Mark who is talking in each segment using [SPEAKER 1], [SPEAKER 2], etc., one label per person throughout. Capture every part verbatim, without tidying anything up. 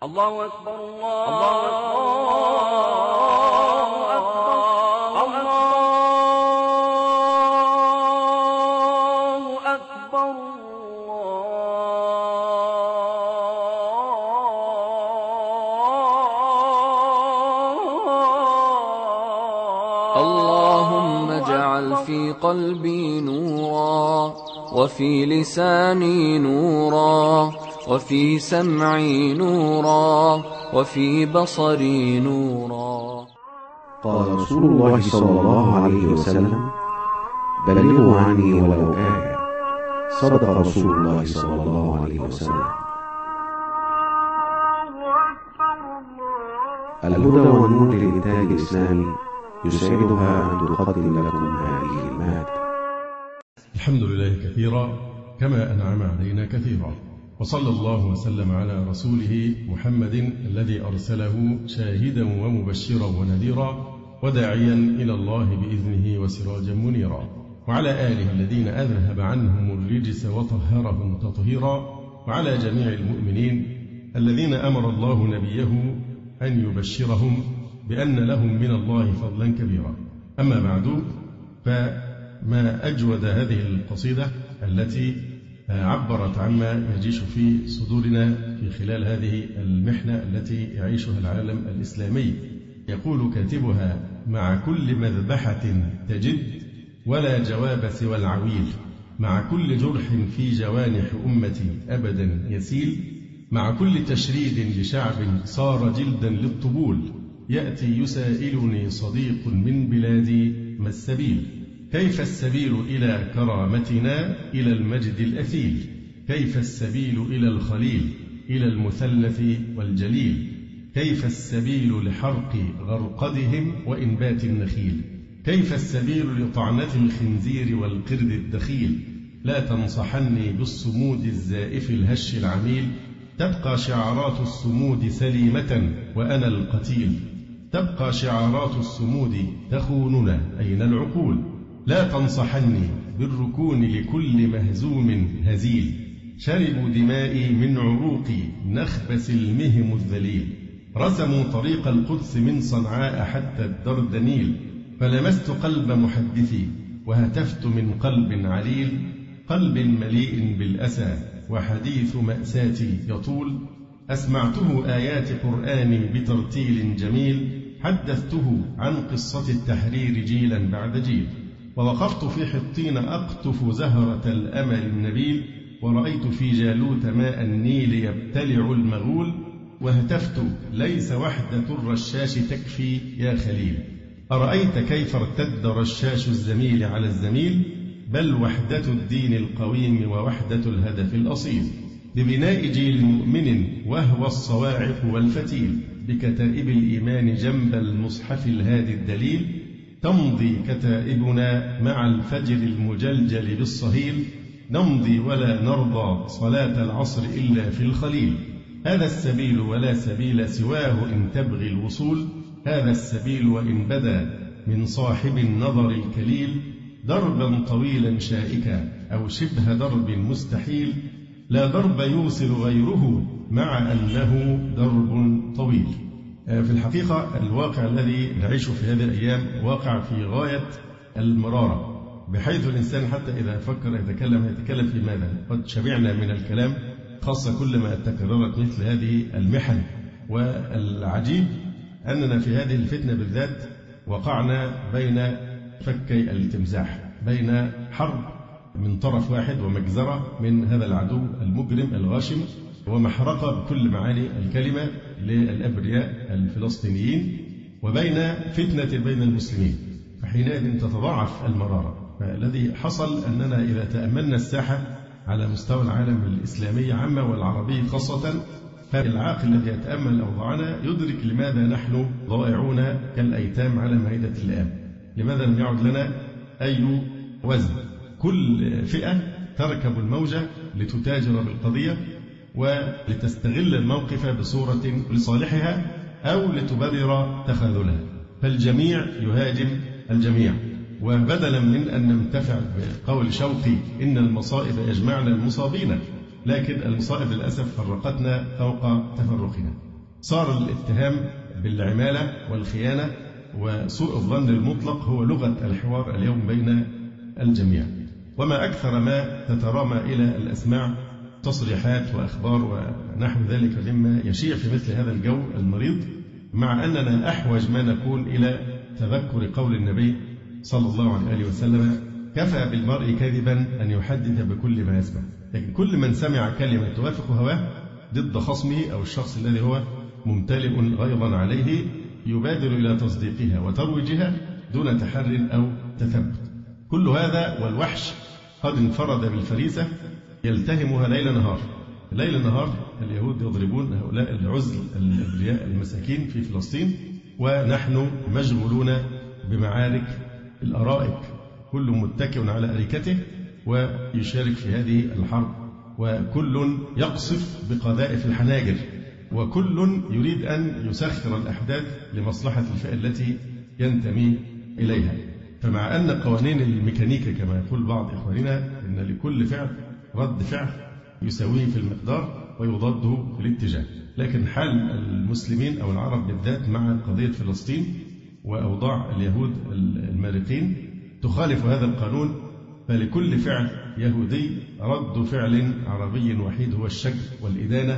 [SPEAKER 1] الله أكبر الله أكبر الله أكبر
[SPEAKER 2] اللهم اجعل في قلبي نورا، وفي لساني نورا، وفي سمعي نورا، وفي بصري نورا.
[SPEAKER 3] قال رسول الله صلى الله عليه وسلم: بلغوا عني ولو آية. صدق رسول الله صلى الله عليه وسلم. الهدى والنور للإنتاج الإسلامي يسعدها أن تقدم لكم هذه المادة.
[SPEAKER 4] الحمد لله كثيرا كما أنعم علينا كثيرا، وصلى الله وسلم على رسوله محمد الذي أرسله شاهدا ومبشرا ونذيرا وداعيا إلى الله بإذنه وسراجا منيرا، وعلى آله الذين أذهب عنهم الرجس وطهرهم تطهيرا، وعلى جميع المؤمنين الذين أمر الله نبيه أن يبشرهم بأن لهم من الله فضلا كبيرا. أما بعد، فما أجود هذه القصيدة التي عبرت عما يجيش في صدورنا في خلال هذه المحنة التي يعيشها العالم الإسلامي. يقول كاتبها: مع كل مذبحة تجد ولا جواب سوى العويل، مع كل جرح في جوانح أمتي أبدا يسيل، مع كل تشريد لشعب صار جلدا للطبول، يأتي يسائلني صديق من بلادي ما السبيل؟ كيف السبيل إلى كرامتنا إلى المجد الأثيل؟ كيف السبيل إلى الخليل إلى المثلث والجليل؟ كيف السبيل لحرق غرقدهم وإنبات النخيل؟ كيف السبيل لطعنة الخنزير والقرد الدخيل؟ لا تنصحني بالصمود الزائف الهش العميل، تبقى شعارات الصمود سليمة وأنا القتيل، تبقى شعارات الصمود تخوننا أين العقول؟ لا تنصحني بالركون لكل مهزوم هزيل، شربوا دمائي من عروقي نخب سلمهم الذليل، رسموا طريق القدس من صنعاء حتى الدردنيل، فلمست قلب محدثي وهتفت من قلب عليل، قلب مليء بالأسى وحديث مأساتي يطول، أسمعته آيات قرآني بترتيل جميل، حدثته عن قصة التحرير جيلا بعد جيل، ووقفت في حطين أقطف زهرة الأمل النبيل، ورأيت في جالوت ماء النيل يبتلع المغول، وهتفت ليس وحدة الرشاش تكفي يا خليل، أرأيت كيف ارتد رشاش الزميل على الزميل؟ بل وحدة الدين القويم ووحدة الهدف الأصيل، ببناء جيل مؤمن وهو الصواعق والفتيل، بكتائب الإيمان جنب المصحف الهادي الدليل، تمضي كتائبنا مع الفجر المجلجل بالصهيل، نمضي ولا نرضى صلاة العصر إلا في الخليل، هذا السبيل ولا سبيل سواه إن تبغي الوصول، هذا السبيل وإن بدا من صاحب النظر الكليل، دربا طويلا شائكا أو شبه درب مستحيل، لا درب يوصل غيره مع أنه درب طويل. في الحقيقة الواقع الذي نعيشه في هذه الأيام واقع في غاية المرارة، بحيث الإنسان حتى إذا فكر يتكلم يتكلم في ماذا؟ قد شبعنا من الكلام، خاصة كلما تكررت مثل هذه المحن. والعجيب أننا في هذه الفتنة بالذات وقعنا بين فكي التمساح، بين حرب من طرف واحد ومجزرة من هذا العدو المجرم الغاشم، ومحرقة بكل معاني الكلمة للأبرياء الفلسطينيين، وبين فتنة بين المسلمين، فحينئذ تتضاعف المرارة. فالذي حصل أننا إذا تأملنا الساحة على مستوى العالم الإسلامي عامة والعربي خاصة، فالعاقل الذي يتأمل أوضاعنا يدرك لماذا نحن ضائعون كالأيتام على مائدة اللئام، لماذا لم يعد لنا أي وزن. كل فئة تركب الموجة لتتاجر بالقضية ولتستغل الموقف بصورة لصالحها أو لتبرر تخاذلها، فالجميع يهاجم الجميع. وبدلا من أن ننتفع بقول شوقي إن المصائب يجمعنا المصابين، لكن المصائب للأسف فرقتنا فوق تفرقنا. صار الاتهام بالعمالة والخيانة وسوء الظن المطلق هو لغة الحوار اليوم بين الجميع. وما أكثر ما تترامى إلى الأسماع تصريحات وأخبار ونحو ذلك مما يشيع في مثل هذا الجو المريض، مع أننا أحوج ما نكون إلى تذكر قول النبي صلى الله عليه وسلم: كفى بالمرء كذبا أن يحدث بكل ما يسمع. لكن كل من سمع كلمة توافق هواه ضد خصمه أو الشخص الذي هو ممتلئ غيظا عليه يبادر إلى تصديقها وترويجها دون تحر أو تثبت. كل هذا والوحش قد انفرد بالفريسة يلتهمها ليل نهار. ليل نهار اليهود يضربون هؤلاء العزل الأبرياء المساكين في فلسطين، ونحن مشغولون بمعارك الأرائك، كل متكئ على أريكته ويشارك في هذه الحرب، وكل يقصف بقذائف الحناجر، وكل يريد أن يسخر الأحداث لمصلحة الفئة التي ينتمي إليها. فمع أن قوانين الميكانيكا كما يقول بعض إخواننا إن لكل فعل رد فعل يساويه في المقدار ويضاده في الاتجاه، لكن حال المسلمين أو العرب بالذات مع قضية فلسطين وأوضاع اليهود المارقين تخالف هذا القانون. فلكل فعل يهودي رد فعل عربي وحيد هو الشك والإدانة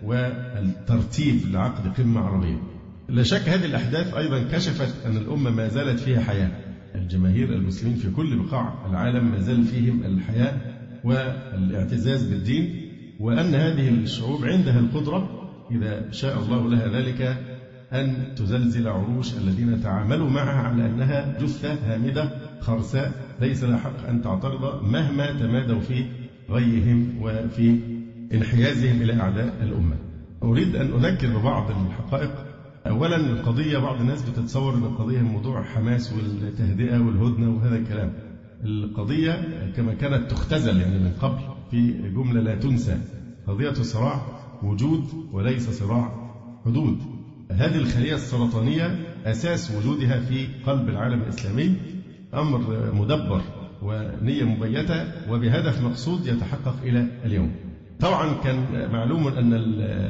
[SPEAKER 4] والترتيب لعقد قمة عربية. لا شك هذه الأحداث أيضا كشفت أن الأمة ما زالت فيها حياة. الجماهير المسلمين في كل بقاع العالم ما زال فيهم الحياة والاعتزاز بالدين، وأن هذه الشعوب عندها القدرة إذا شاء الله لها ذلك أن تزلزل عروش الذين تعاملوا معها على أنها جثة هامدة خرساء ليس لها حق أن تعترض مهما تمادوا في غيهم وفي انحيازهم إلى أعداء الأمة. أريد أن أذكر ببعض الحقائق. أولا القضية بعض الناس بتتصور أن القضية موضوع حماس والتهدئة والهدنة وهذا الكلام. القضية كما كانت تختزل يعني من قبل في جملة لا تنسى: قضية صراع وجود وليس صراع حدود. هذه الخلية السرطانية أساس وجودها في قلب العالم الإسلامي أمر مدبر ونية مبيتة وبهدف مقصود يتحقق إلى اليوم. طبعا كان معلوم أن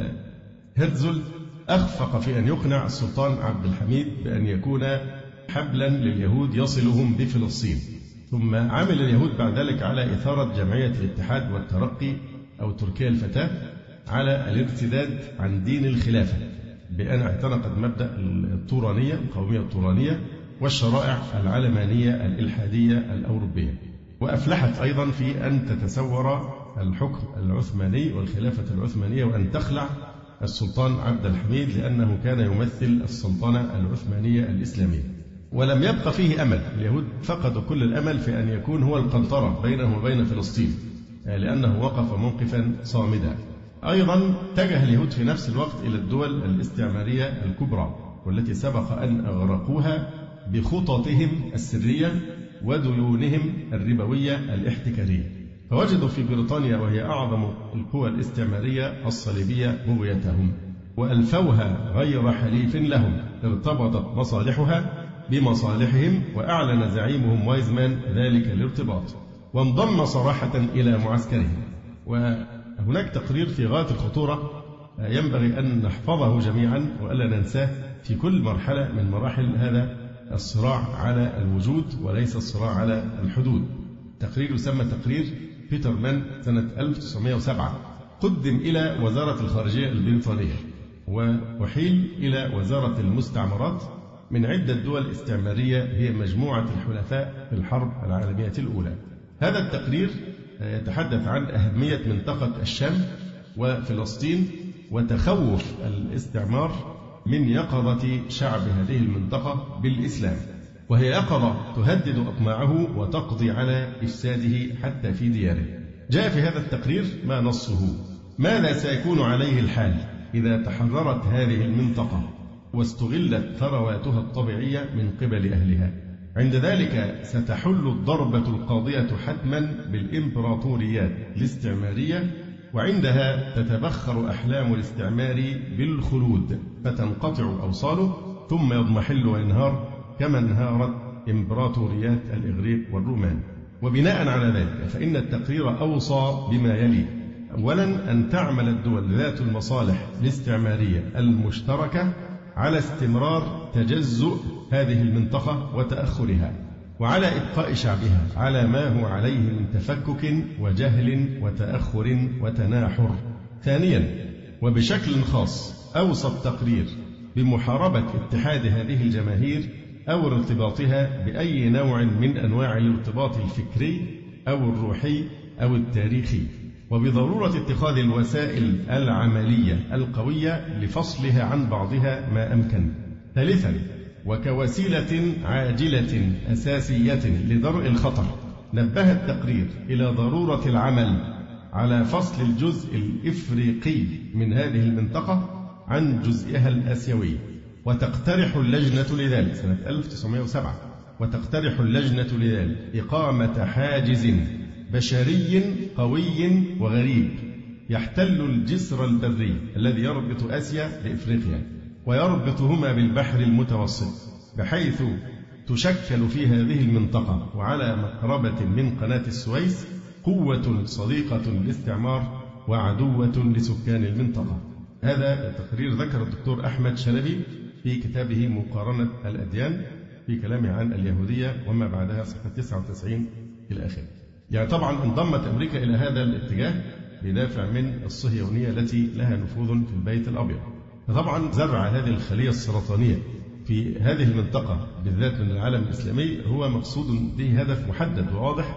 [SPEAKER 4] هرتزل أخفق في أن يقنع السلطان عبد الحميد بأن يكون حبلا لليهود يصلهم بفلسطين، ثم عمل اليهود بعد ذلك على إثارة جمعية الاتحاد والترقي أو تركيا الفتاة على الارتداد عن دين الخلافة بأن اعتنقت مبدأ الطورانية القومية الطورانية والشرائع العلمانية الإلحادية الأوروبية، وأفلحت أيضا في أن تتسور الحكم العثماني والخلافة العثمانية وأن تخلع السلطان عبد الحميد لأنه كان يمثل السلطنة العثمانية الإسلامية. ولم يبقى فيه أمل. اليهود فقدوا كل الأمل في أن يكون هو القنطرة بينه وبين فلسطين لأنه وقف موقفا صامدا. أيضا اتجه اليهود في نفس الوقت إلى الدول الاستعمارية الكبرى والتي سبق أن أغرقوها بخططهم السرية وديونهم الربوية الاحتكارية، فوجدوا في بريطانيا وهي أعظم القوى الاستعمارية الصليبية بغيتهم وألفوها غير حليف لهم، ارتبطت مصالحها بمصالحهم، وأعلن زعيمهم وايزمان ذلك الارتباط وانضم صراحة إلى معسكرهم. وهناك تقرير في غاية الخطورة ينبغي أن نحفظه جميعا وألا ننساه في كل مرحلة من مراحل هذا الصراع على الوجود وليس الصراع على الحدود. تقرير يسمى تقرير بيتر مان سنة ألف وتسعمائة وسبعة، قدم إلى وزارة الخارجية البريطانية وأحيل إلى وزارة المستعمرات من عدة دول استعمارية هي مجموعة الحلفاء في الحرب العالمية الأولى. هذا التقرير يتحدث عن أهمية منطقة الشام وفلسطين وتخوف الاستعمار من يقظة شعب هذه المنطقة بالإسلام، وهي يقظة تهدد أطماعه وتقضي على إفساده حتى في دياره. جاء في هذا التقرير ما نصه: ماذا سيكون عليه الحال إذا تحررت هذه المنطقة واستغلت ثرواتها الطبيعية من قبل أهلها؟ عند ذلك ستحل الضربة القاضية حتما بالإمبراطوريات الاستعمارية، وعندها تتبخر أحلام الاستعمار بالخلود فتنقطع أوصاله ثم يضمحل وينهار كما انهارت إمبراطوريات الإغريق والرومان. وبناء على ذلك فإن التقرير أوصى بما يلي: أولا أن تعمل الدول ذات المصالح الاستعمارية المشتركة على استمرار تجزؤ هذه المنطقة وتأخرها، وعلى إبقاء شعبها على ما هو عليه من تفكك وجهل وتأخر وتناحر. ثانيا وبشكل خاص أوصى التقرير بمحاربة اتحاد هذه الجماهير أو ارتباطها بأي نوع من أنواع الارتباط الفكري أو الروحي أو التاريخي، وبضرورة اتخاذ الوسائل العملية القوية لفصلها عن بعضها ما أمكن. ثالثا وكوسيلة عاجلة أساسية لدرء الخطر، نبه التقرير إلى ضرورة العمل على فصل الجزء الإفريقي من هذه المنطقة عن جزئها الآسيوي، وتقترح اللجنة لذلك سنة ألف وتسعمائة وسبعة وتقترح اللجنة لذلك إقامة حاجز بشري قوي وغريب يحتل الجسر البري الذي يربط آسيا بإفريقيا ويربطهما بالبحر المتوسط، بحيث تشكل في هذه المنطقة وعلى مقربة من قناة السويس قوة صديقة للاستعمار وعدوة لسكان المنطقة. هذا التقرير ذكر الدكتور أحمد شلبي في كتابه مقارنة الأديان في كلامه عن اليهودية وما بعدها صفحة تسعة وتسعين إلى آخره. يعني طبعا انضمت أمريكا إلى هذا الاتجاه بدافع من الصهيونية التي لها نفوذ في البيت الأبيض. فطبعا زرع هذه الخلية السرطانية في هذه المنطقة بالذات من العالم الإسلامي هو مقصود به هدف محدد وواضح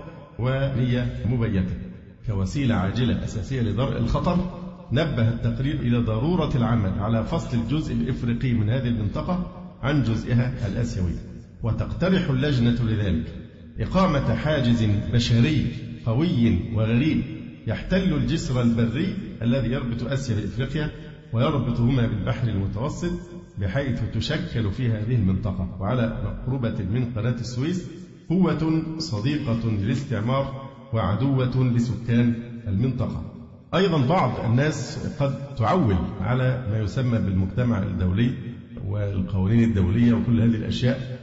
[SPEAKER 4] ونية مبيتة كوسيلة عاجلة أساسية لدرء الخطر. نبه التقرير إلى ضرورة العمل على فصل الجزء الإفريقي من هذه المنطقة عن جزئها الآسيوي، وتقترح اللجنة لذلك إقامة حاجز بشري قوي وغريب يحتل الجسر البري الذي يربط آسيا بإفريقيا ويربطهما بالبحر المتوسط، بحيث تشكل في هذه المنطقة وعلى مقربة من قناة السويس قوة صديقة للاستعمار وعدوة لسكان المنطقة. أيضا بعض الناس قد تعول على ما يسمى بالمجتمع الدولي والقوانين الدولية وكل هذه الأشياء،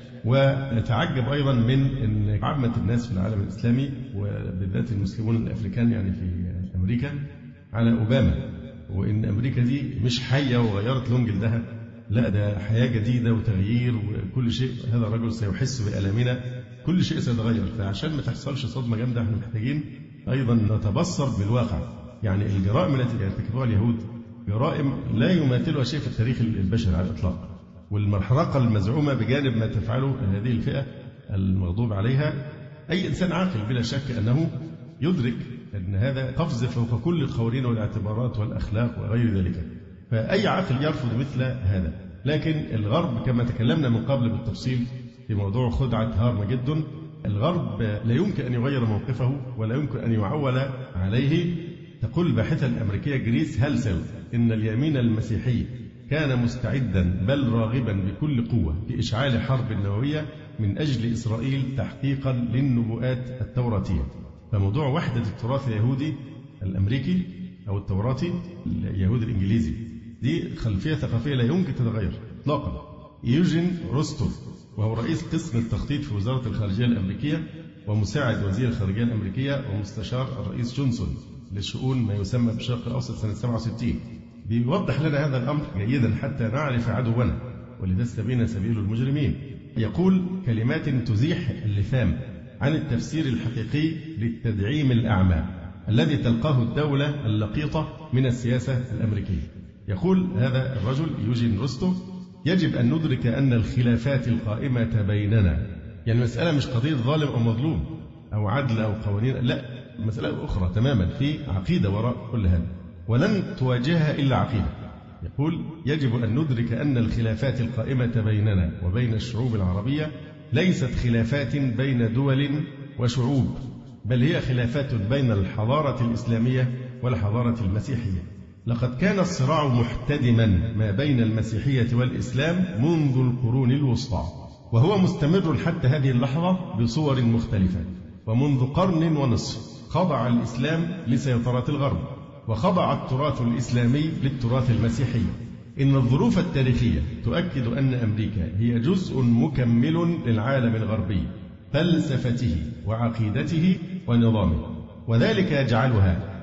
[SPEAKER 4] ونتعجب أيضا من أن عامة الناس في العالم الإسلامي وبالذات المسلمون الأفريكان يعني في أمريكا على أوباما، وإن أمريكا دي مش حية وغيرت لون جلدها، لا ده حياة جديدة وتغيير وكل شيء، هذا الرجل سيحس بألامنا، كل شيء سيتغير. فعشان ما تحصلش صدمة جامدة احنا محتاجين أيضا نتبصر بالواقع. يعني الجرائم التي يرتكبها اليهود جرائم لا يماثلها شيء في التاريخ البشري على الإطلاق، والمحرقة المزعومة بجانب ما تفعله هذه الفئة المغضوب عليها، أي إنسان عاقل بلا شك أنه يدرك أن هذا قفز فوق كل القوانين والاعتبارات والأخلاق وغير ذلك. فأي عاقل يرفض مثل هذا. لكن الغرب كما تكلمنا من قبل بالتفصيل في موضوع خدعة هارمجدون، الغرب لا يمكن أن يغير موقفه ولا يمكن أن يعول عليه. تقول الباحثة الأمريكية جريس هالسل إن اليمين المسيحي كان مستعدا بل راغبا بكل قوة في إشعال حرب نووية من أجل إسرائيل تحقيقا للنبوءات التوراتية. فموضوع وحدة التراث اليهودي الأمريكي أو التوراتي اليهودي الإنجليزي دي خلفية ثقافية لا يمكن تتغير إطلاقا. يوجين روستوف وهو رئيس قسم التخطيط في وزارة الخارجية الأمريكية ومساعد وزير الخارجية الأمريكية ومستشار الرئيس جونسون لشؤون ما يسمى بالشرق الأوسط سنة سبعة وستين، بيوضح لنا هذا الأمر جيدا حتى نعرف عدونا ولتستبين سبيل المجرمين. يقول كلمات تزيح اللثام عن التفسير الحقيقي للتدعيم الأعمى الذي تلقاه الدولة اللقيطة من السياسة الأمريكية. يقول هذا الرجل يوجين روستوف يجب أن ندرك أن الخلافات القائمة بيننا، يعني المسألة مش قضية ظالم أو مظلوم أو عدل أو قوانين، لا، مسألة أخرى تماما، في عقيدة وراء كل هذا ولن تواجهها إلا عقيدة. يقول يجب أن ندرك أن الخلافات القائمة بيننا وبين الشعوب العربية ليست خلافات بين دول وشعوب، بل هي خلافات بين الحضارة الإسلامية والحضارة المسيحية. لقد كان الصراع محتدما ما بين المسيحية والإسلام منذ القرون الوسطى، وهو مستمر حتى هذه اللحظة بصور مختلفة. ومنذ قرن ونصف خضع الإسلام لسيطرة الغرب، وخضع التراث الإسلامي للتراث المسيحي. إن الظروف التاريخية تؤكد أن أمريكا هي جزء مكمل للعالم الغربي، فلسفته وعقيدته ونظامه، وذلك يجعلها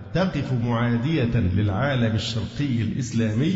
[SPEAKER 4] تقف معادية للعالم الشرقي الإسلامي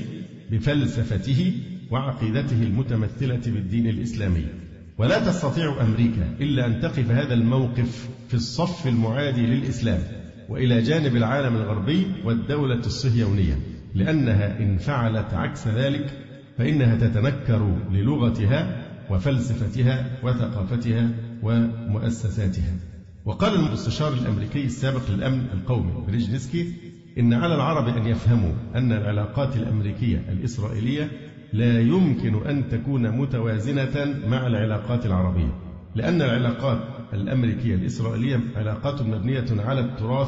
[SPEAKER 4] بفلسفته وعقيدته المتمثلة بالدين الإسلامي. ولا تستطيع أمريكا إلا أن تقف هذا الموقف في الصف المعادي للإسلام وإلى جانب العالم الغربي والدولة الصهيونية، لأنها إن فعلت عكس ذلك فإنها تتنكر للغتها وفلسفتها وثقافتها ومؤسساتها. وقال المستشار الأمريكي السابق للأمن القومي بريجنسكي إن على العرب أن يفهموا أن العلاقات الأمريكية الإسرائيلية لا يمكن أن تكون متوازنة مع العلاقات العربية، لأن العلاقات الأمريكية الإسرائيلية علاقات مبنية على التراث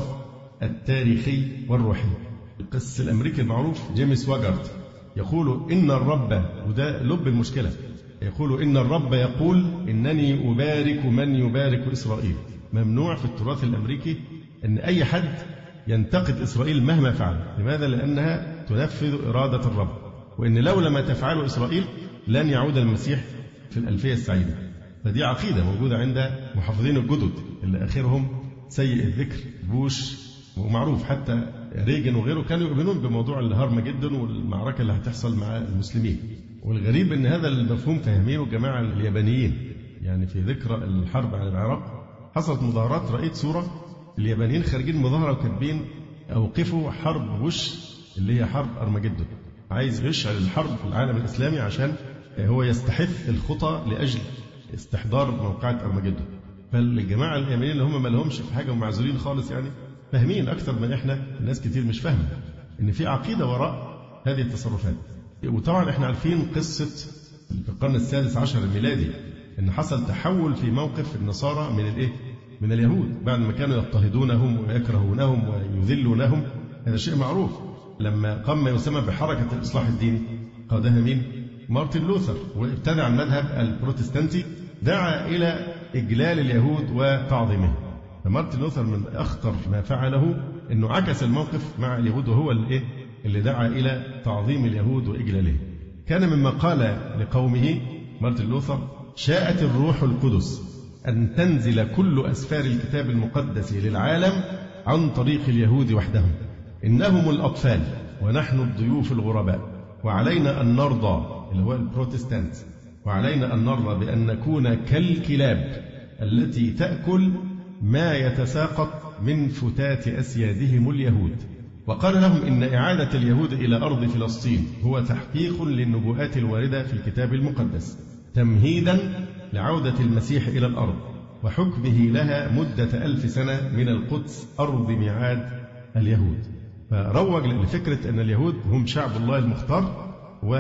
[SPEAKER 4] التاريخي والروحي. القس الأمريكي المعروف جيمس واجارت يقول إن الرب، وده لب المشكلة، يقول إن الرب يقول إنني أبارك من يبارك إسرائيل. ممنوع في التراث الأمريكي أن أي حد ينتقد إسرائيل مهما فعل. لماذا؟ لأنها تنفذ إرادة الرب، وإن لو لم تفعله إسرائيل لن يعود المسيح في الألفية السعيدة. فدي عقيدة موجودة عند محافظين الجدد اللي آخرهم سيء الذكر بوش، ومعروف حتى ريجن وغيره كانوا يؤمنون بموضوع الهرمجدون والمعركة اللي هتحصل مع المسلمين. والغريب أن هذا المفهوم فاهمينه الجماعة اليابانيين. يعني في ذكرى الحرب على العراق حصلت مظاهرات، رأيت صورة اليابانيين خارجين مظاهرة وكاتبين أوقفوا حرب بوش اللي هي حرب أرمجدون. عايز يشعل الحرب في العالم الإسلامي عشان هو يستحث الخطى لأجل استحضار موقعة أرمجدون. فالجماعة اليابانيين اللي هم ما لهمش في حاجة ومعزولين خالص يعني فاهمين أكثر من إحنا، الناس كتير مش فاهمة إن في عقيدة وراء هذه التصرفات. وطبعا إحنا عارفين قصة في القرن السادس عشر الميلادي إن حصل تحول في موقف النصارى من الإيه؟ من اليهود بعد ما كانوا يضطهدونهم ويكرهونهم ويذلونهم. هذا شيء معروف. لما قام ما يسمى بحركة الإصلاح الديني قادها مين؟ مارتن لوثر، وابتدع المذهب البروتستانتي، دعا إلى إجلال اليهود وتعظيمهم. فمارتن لوثر من أخطر ما فعله أنه عكس الموقف مع اليهود، وهو اللي, اللي دعا إلى تعظيم اليهود وإجلالهم. كان مما قال لقومه مارتن لوثر: شاءت الروح القدس أن تنزل كل أسفار الكتاب المقدس للعالم عن طريق اليهود وحدهم، إنهم الأطفال ونحن الضيوف الغرباء، وعلينا أن نرضى اللي هو البروتستانت، وعلينا أن نرضى بأن نكون كالكلاب التي تأكل ما يتساقط من فتات أسيادهم اليهود. وقال لهم إن إعادة اليهود إلى أرض فلسطين هو تحقيق للنبوءات الواردة في الكتاب المقدس، تمهيدا لعودة المسيح إلى الأرض وحكمه لها مدة ألف سنة من القدس أرض ميعاد اليهود. فروج لفكرة أن اليهود هم شعب الله المختار،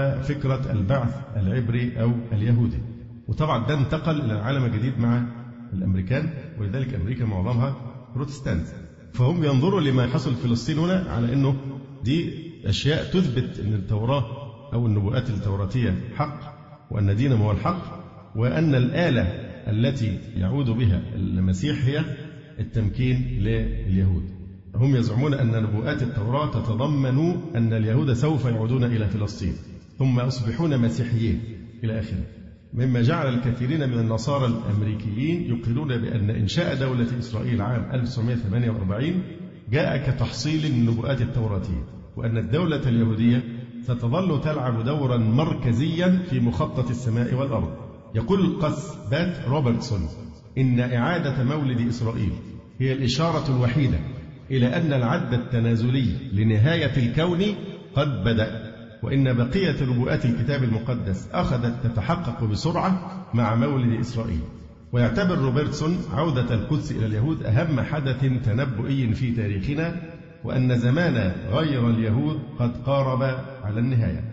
[SPEAKER 4] وفكرة البعث العبري أو اليهودي. وطبعا ده انتقل إلى العالم الجديد مع الأمريكان، ولذلك أمريكا معظمها بروتستانت. فهم ينظروا لما حصل في فلسطين هنا على أنه دي أشياء تثبت أن التوراة أو النبوءات التوراتية حق، وأن دينهم هو الحق، وأن الآلة التي يعود بها المسيح هي التمكين لليهود. هم يزعمون أن نبوءات التوراة تتضمن أن اليهود سوف يعودون إلى فلسطين ثم يصبحون مسيحيين إلى آخره، مما جعل الكثيرين من النصارى الأمريكيين يقرون بأن إنشاء دولة إسرائيل عام ألف وتسعمائة وثمانية وأربعين جاء كتحصيل النبوءات التوراتية، وأن الدولة اليهودية ستظل تلعب دورا مركزيا في مخطط السماء والأرض. يقول القس بات روبرتسون إن إعادة مولد إسرائيل هي الإشارة الوحيدة إلى أن العد التنازلي لنهاية الكون قد بدأ، وإن بقية نبوءات الكتاب المقدس أخذت تتحقق بسرعة مع مولد إسرائيل. ويعتبر روبرتسون عودة القدس إلى اليهود أهم حدث تنبؤي في تاريخنا، وأن زمان غير اليهود قد قارب على النهاية.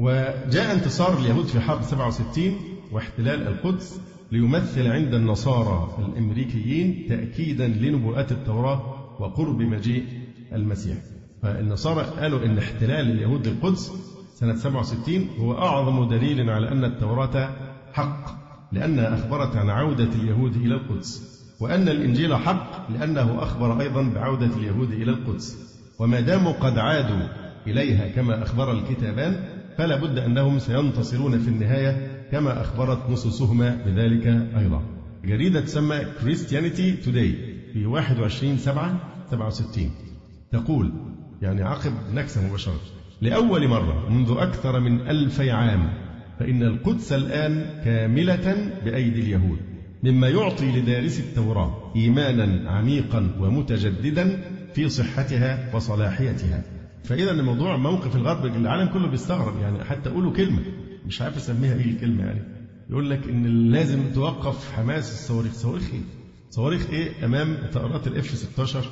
[SPEAKER 4] وجاء انتصار اليهود في حرب سبعة وستين واحتلال القدس ليمثل عند النصارى الأمريكيين تأكيدا لنبوءات التوراة وقرب مجيء المسيح. فالنصارى قالوا إن احتلال اليهود للقدس سنة سبعة وستين هو أعظم دليل على أن التوراة حق، لأنها أخبرت عن عودة اليهود إلى القدس، وأن الإنجيل حق لأنه أخبر أيضا بعودة اليهود إلى القدس. وما داموا قد عادوا إليها كما أخبر الكتابان فلا بد أنهم سينتصرون في النهاية كما أخبرت نصوصهما بذلك أيضا. جريدة تسمى Christianity Today في واحد وعشرين سبعة سبعة وستين تقول يعني عقب نكسة مباشرة: لأول مرة منذ أكثر من ألفي عام فإن القدس الآن كاملة بأيدي اليهود، مما يعطي لدارس التوراة إيمانا عميقا ومتجددا في صحتها وصلاحيتها. فإذا الموضوع موقف الغرب، العالم كله بيستغرب، يعني حتى أقولوا كلمة مش عارف أسميها إيه الكلمة، يعني يقول لك إن لازم توقف حماس الصواريخ. صواريخ إيه؟ صواريخ إيه أمام طائرات الإف ستة عشر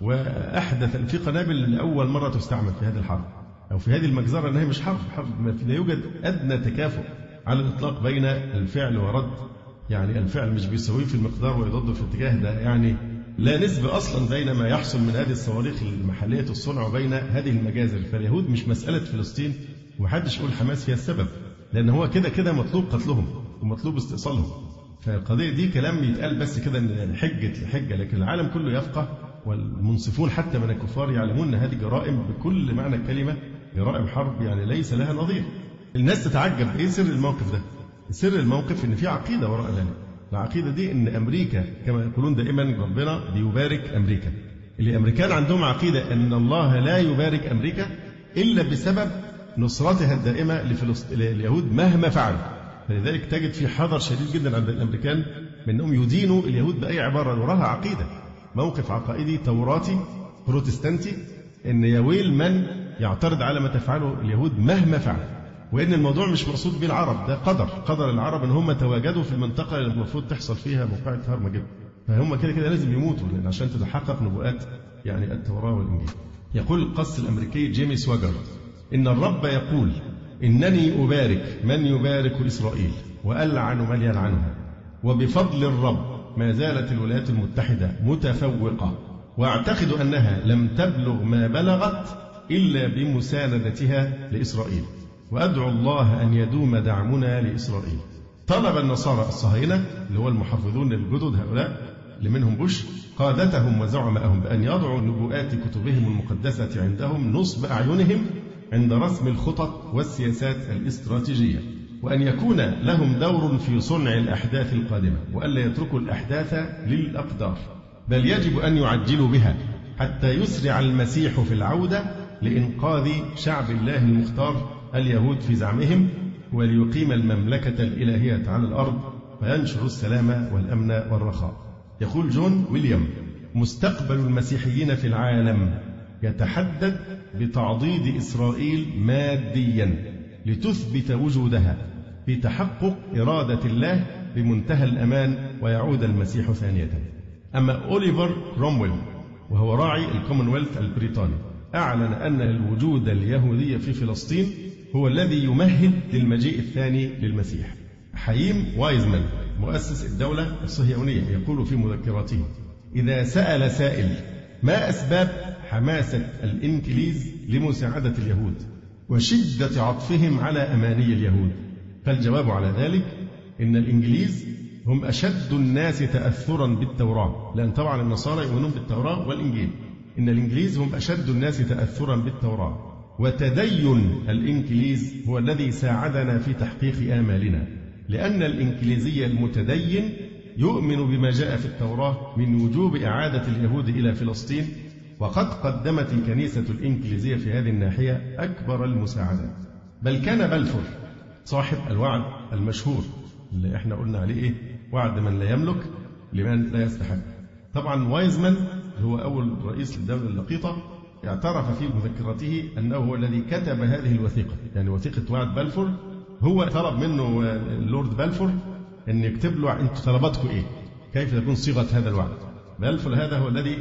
[SPEAKER 4] وأحدث في قنابل لأول مرة تستعمل في هذه الحرب أو في هذه المجزرة، أنها مش حرب حرب لا يوجد أدنى تكافؤ على الإطلاق بين الفعل ورد، يعني الفعل مش بيساويه في المقدار ويضده في الاتجاه ده، يعني لا نسبة أصلا بين ما يحصل من هذه الصواريخ المحلية الصنع وبين هذه المجازر. فاليهود مش مسألة فلسطين ومحدش يقول حماس هي السبب، لأن هو كده كده مطلوب قتلهم ومطلوب استئصالهم. فالقضية دي كلام يتقال بس كده إن حجة لحجة، لكن العالم كله يفقه والمنصفون حتى من الكفار يعلمون أن هذه جرائم بكل معنى الكلمة، جرائم حرب يعني ليس لها نظير. الناس تتعجب إيه سر الموقف ده؟ سر الموقف إن في عقيدة وراء ذلك. العقيدة دي إن أمريكا كما يقولون دائما ربنا بيبارك أمريكا. اللي أمريكان عندهم عقيدة أن الله لا يبارك أمريكا إلا بسبب نصرتها الدائمة لليهود مهما فعلوا. فلذلك تجد في حذر شديد جدا عند الأمريكان من أنهم يدينوا اليهود بأي عبارة وراها عقيدة، موقف عقائدي توراتي بروتستانتي، أن يويل من يعترض على ما تفعله اليهود مهما فعل، وإن الموضوع مش مقصود به العرب، ده قدر قدر العرب أن هم تواجدوا في المنطقة اللي المفروض تحصل فيها موقعة هرمجدون، فهم كده كده لازم يموتوا لأن عشان تتحقق نبوءات يعني التوراة والإنجيل. يقول القس الأمريكي جيمي سواجر: إن الرب يقول إنني أبارك من يبارك إسرائيل وألعن من يلعنها، وبفضل الرب ما زالت الولايات المتحدة متفوقة، وأعتقد أنها لم تبلغ ما بلغت إلا بمساندتها لإسرائيل، وأدعو الله أن يدوم دعمنا لإسرائيل. طلب النصارى الصهاينة اللي هو المحافظون الجدد هؤلاء اللي منهم بوش قادتهم وزعمائهم بأن يضعوا نبوءات كتبهم المقدسة عندهم نصب أعينهم عند رسم الخطط والسياسات الاستراتيجية، وأن يكون لهم دور في صنع الأحداث القادمة، وألا يتركوا الأحداث للأقدار، بل يجب أن يعجلوا بها حتى يسرع المسيح في العودة لإنقاذ شعب الله المختار اليهود في زعمهم، وليقيم المملكة الإلهية على الأرض وينشر السلام والأمن والرخاء. يقول جون ويليام: مستقبل المسيحيين في العالم يتحدد بتعضيد إسرائيل ماديا لتثبت وجودها في تحقق إرادة الله بمنتهى الأمان ويعود المسيح ثانية. أما أوليفر كرومويل وهو راعي الكومنولث البريطاني أعلن أن الوجود اليهودي في فلسطين هو الذي يمهد للمجيء الثاني للمسيح. حييم وايزمان مؤسس الدولة الصهيونية يقول في مذكراته: إذا سأل سائل ما أسباب حماسة الإنجليز لمساعدة اليهود وشدة عطفهم على أماني اليهود، فالجواب على ذلك إن الإنجليز هم أشد الناس تأثرا بالتوراة، لأن طبعا النصارى يؤمنون بالتوراة والإنجيل. إن الإنجليز هم أشد الناس تأثرا بالتوراة، وتدين الإنجليز هو الذي ساعدنا في تحقيق آمالنا، لأن الإنجليزي المتدين يؤمن بما جاء في التوراة من وجوب إعادة اليهود إلى فلسطين، وقد قدمت الكنيسة الإنجليزية في هذه الناحية أكبر المساعدات. بل كان بلفور صاحب الوعد المشهور اللي احنا قلنا عليه إيه؟ وعد من لا يملك لمن لا يستحق. طبعا وايزمان هو أول رئيس للدولة اللقيطة اعترف في مذكراته أنه هو الذي كتب هذه الوثيقة، يعني وثيقة وعد بلفور. هو طلب منه اللورد بلفور أن يكتب له أنتم طلباتكم إيه؟ كيف تكون صيغة هذا الوعد؟ بلفور هذا هو الذي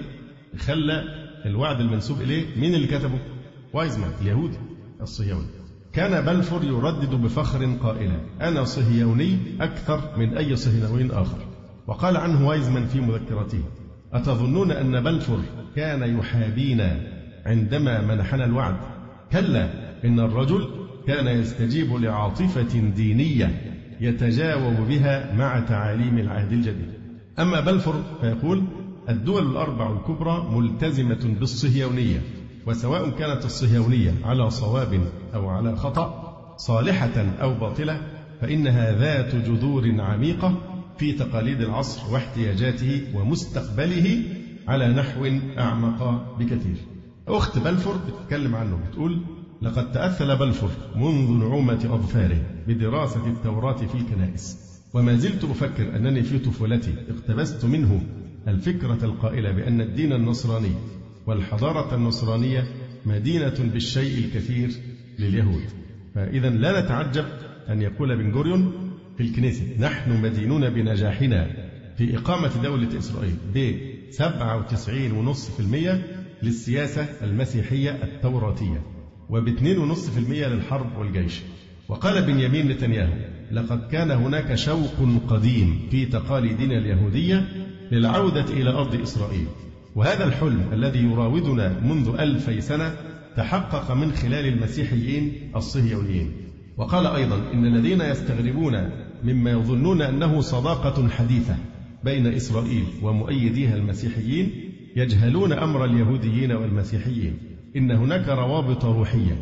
[SPEAKER 4] خلى الوعد المنسوب إليه مين اللي كتبه؟ وايزمان اليهودي الصهيوني. كان بلفور يردد بفخر قائلا: أنا صهيوني أكثر من أي صهيوني آخر. وقال عنه وايزمان في مذكراته: أتظنون أن بلفور كان يحابينا عندما منحنا الوعد؟ كلا، إن الرجل كان يستجيب لعاطفة دينية يتجاوب بها مع تعاليم العهد الجديد. أما بلفور فيقول: الدول الأربع الكبرى ملتزمة بالصهيونية، وسواء كانت الصهيونية على صواب أو على خطأ، صالحة أو باطلة، فإنها ذات جذور عميقة في تقاليد العصر واحتياجاته ومستقبله على نحو أعمق بكثير. أخت بلفور بتتكلم عنه بتقول: لقد تأثل بلفور منذ نعومة أظفاره بدراسة التوراة في الكنائس، وما زلت أفكر أنني في طفولتي اقتبست منه الفكرة القائلة بأن الدين النصراني والحضارة النصرانية مدينة بالشيء الكثير لليهود. فإذا لا نتعجب أن يقول بن غوريون في الكنيسة: نحن مدينون بنجاحنا في إقامة دولة إسرائيل ب سبعة وتسعين فاصلة خمسة بالمئة للسياسة المسيحية التوراتية وب اثنين فاصلة خمسة بالمئة للحرب والجيش. وقال بنيامين نتنياهو: لقد كان هناك شوق قديم في تقاليدنا اليهودية للعودة إلى أرض إسرائيل، وهذا الحلم الذي يراودنا منذ ألفي سنة تحقق من خلال المسيحيين الصهيونيين. وقال أيضا: إن الذين يستغربون مما يظنون أنه صداقة حديثة بين إسرائيل ومؤيديها المسيحيين يجهلون أمر اليهوديين والمسيحيين. إن هناك روابط روحية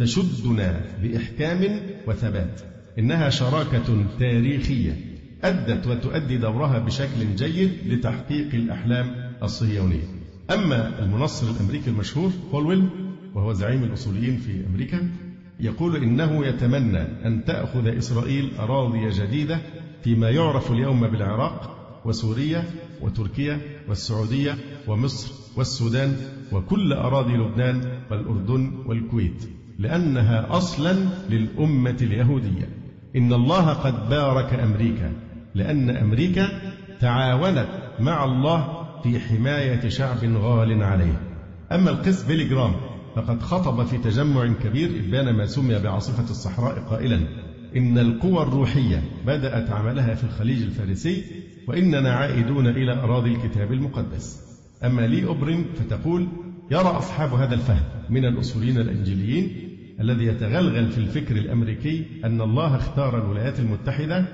[SPEAKER 4] تشدنا بإحكام وثبات، إنها شراكة تاريخية أدت وتؤدي دورها بشكل جيد لتحقيق الأحلام الصهيونية. أما المنصر الأمريكي المشهور فولويل، وهو زعيم الأصوليين في أمريكا، يقول إنه يتمنى أن تأخذ إسرائيل أراضي جديدة فيما يعرف اليوم بالعراق وسوريا وتركيا والسعودية ومصر والسودان وكل أراضي لبنان والأردن والكويت، لأنها أصلا للأمة اليهودية. إن الله قد بارك أمريكا لأن أمريكا تعاونت مع الله في حماية شعب غال عليه. أما القس بيلي جرام فقد خطب في تجمع كبير إبان ما سمي بعاصفة الصحراء قائلا: إن القوى الروحية بدأت عملها في الخليج الفارسي، وإننا عائدون إلى أراضي الكتاب المقدس. أما لي أوبرين فتقول: يرى أصحاب هذا الفهم من الأصوليين الإنجيليين الذي يتغلغل في الفكر الأمريكي أن الله اختار الولايات المتحدة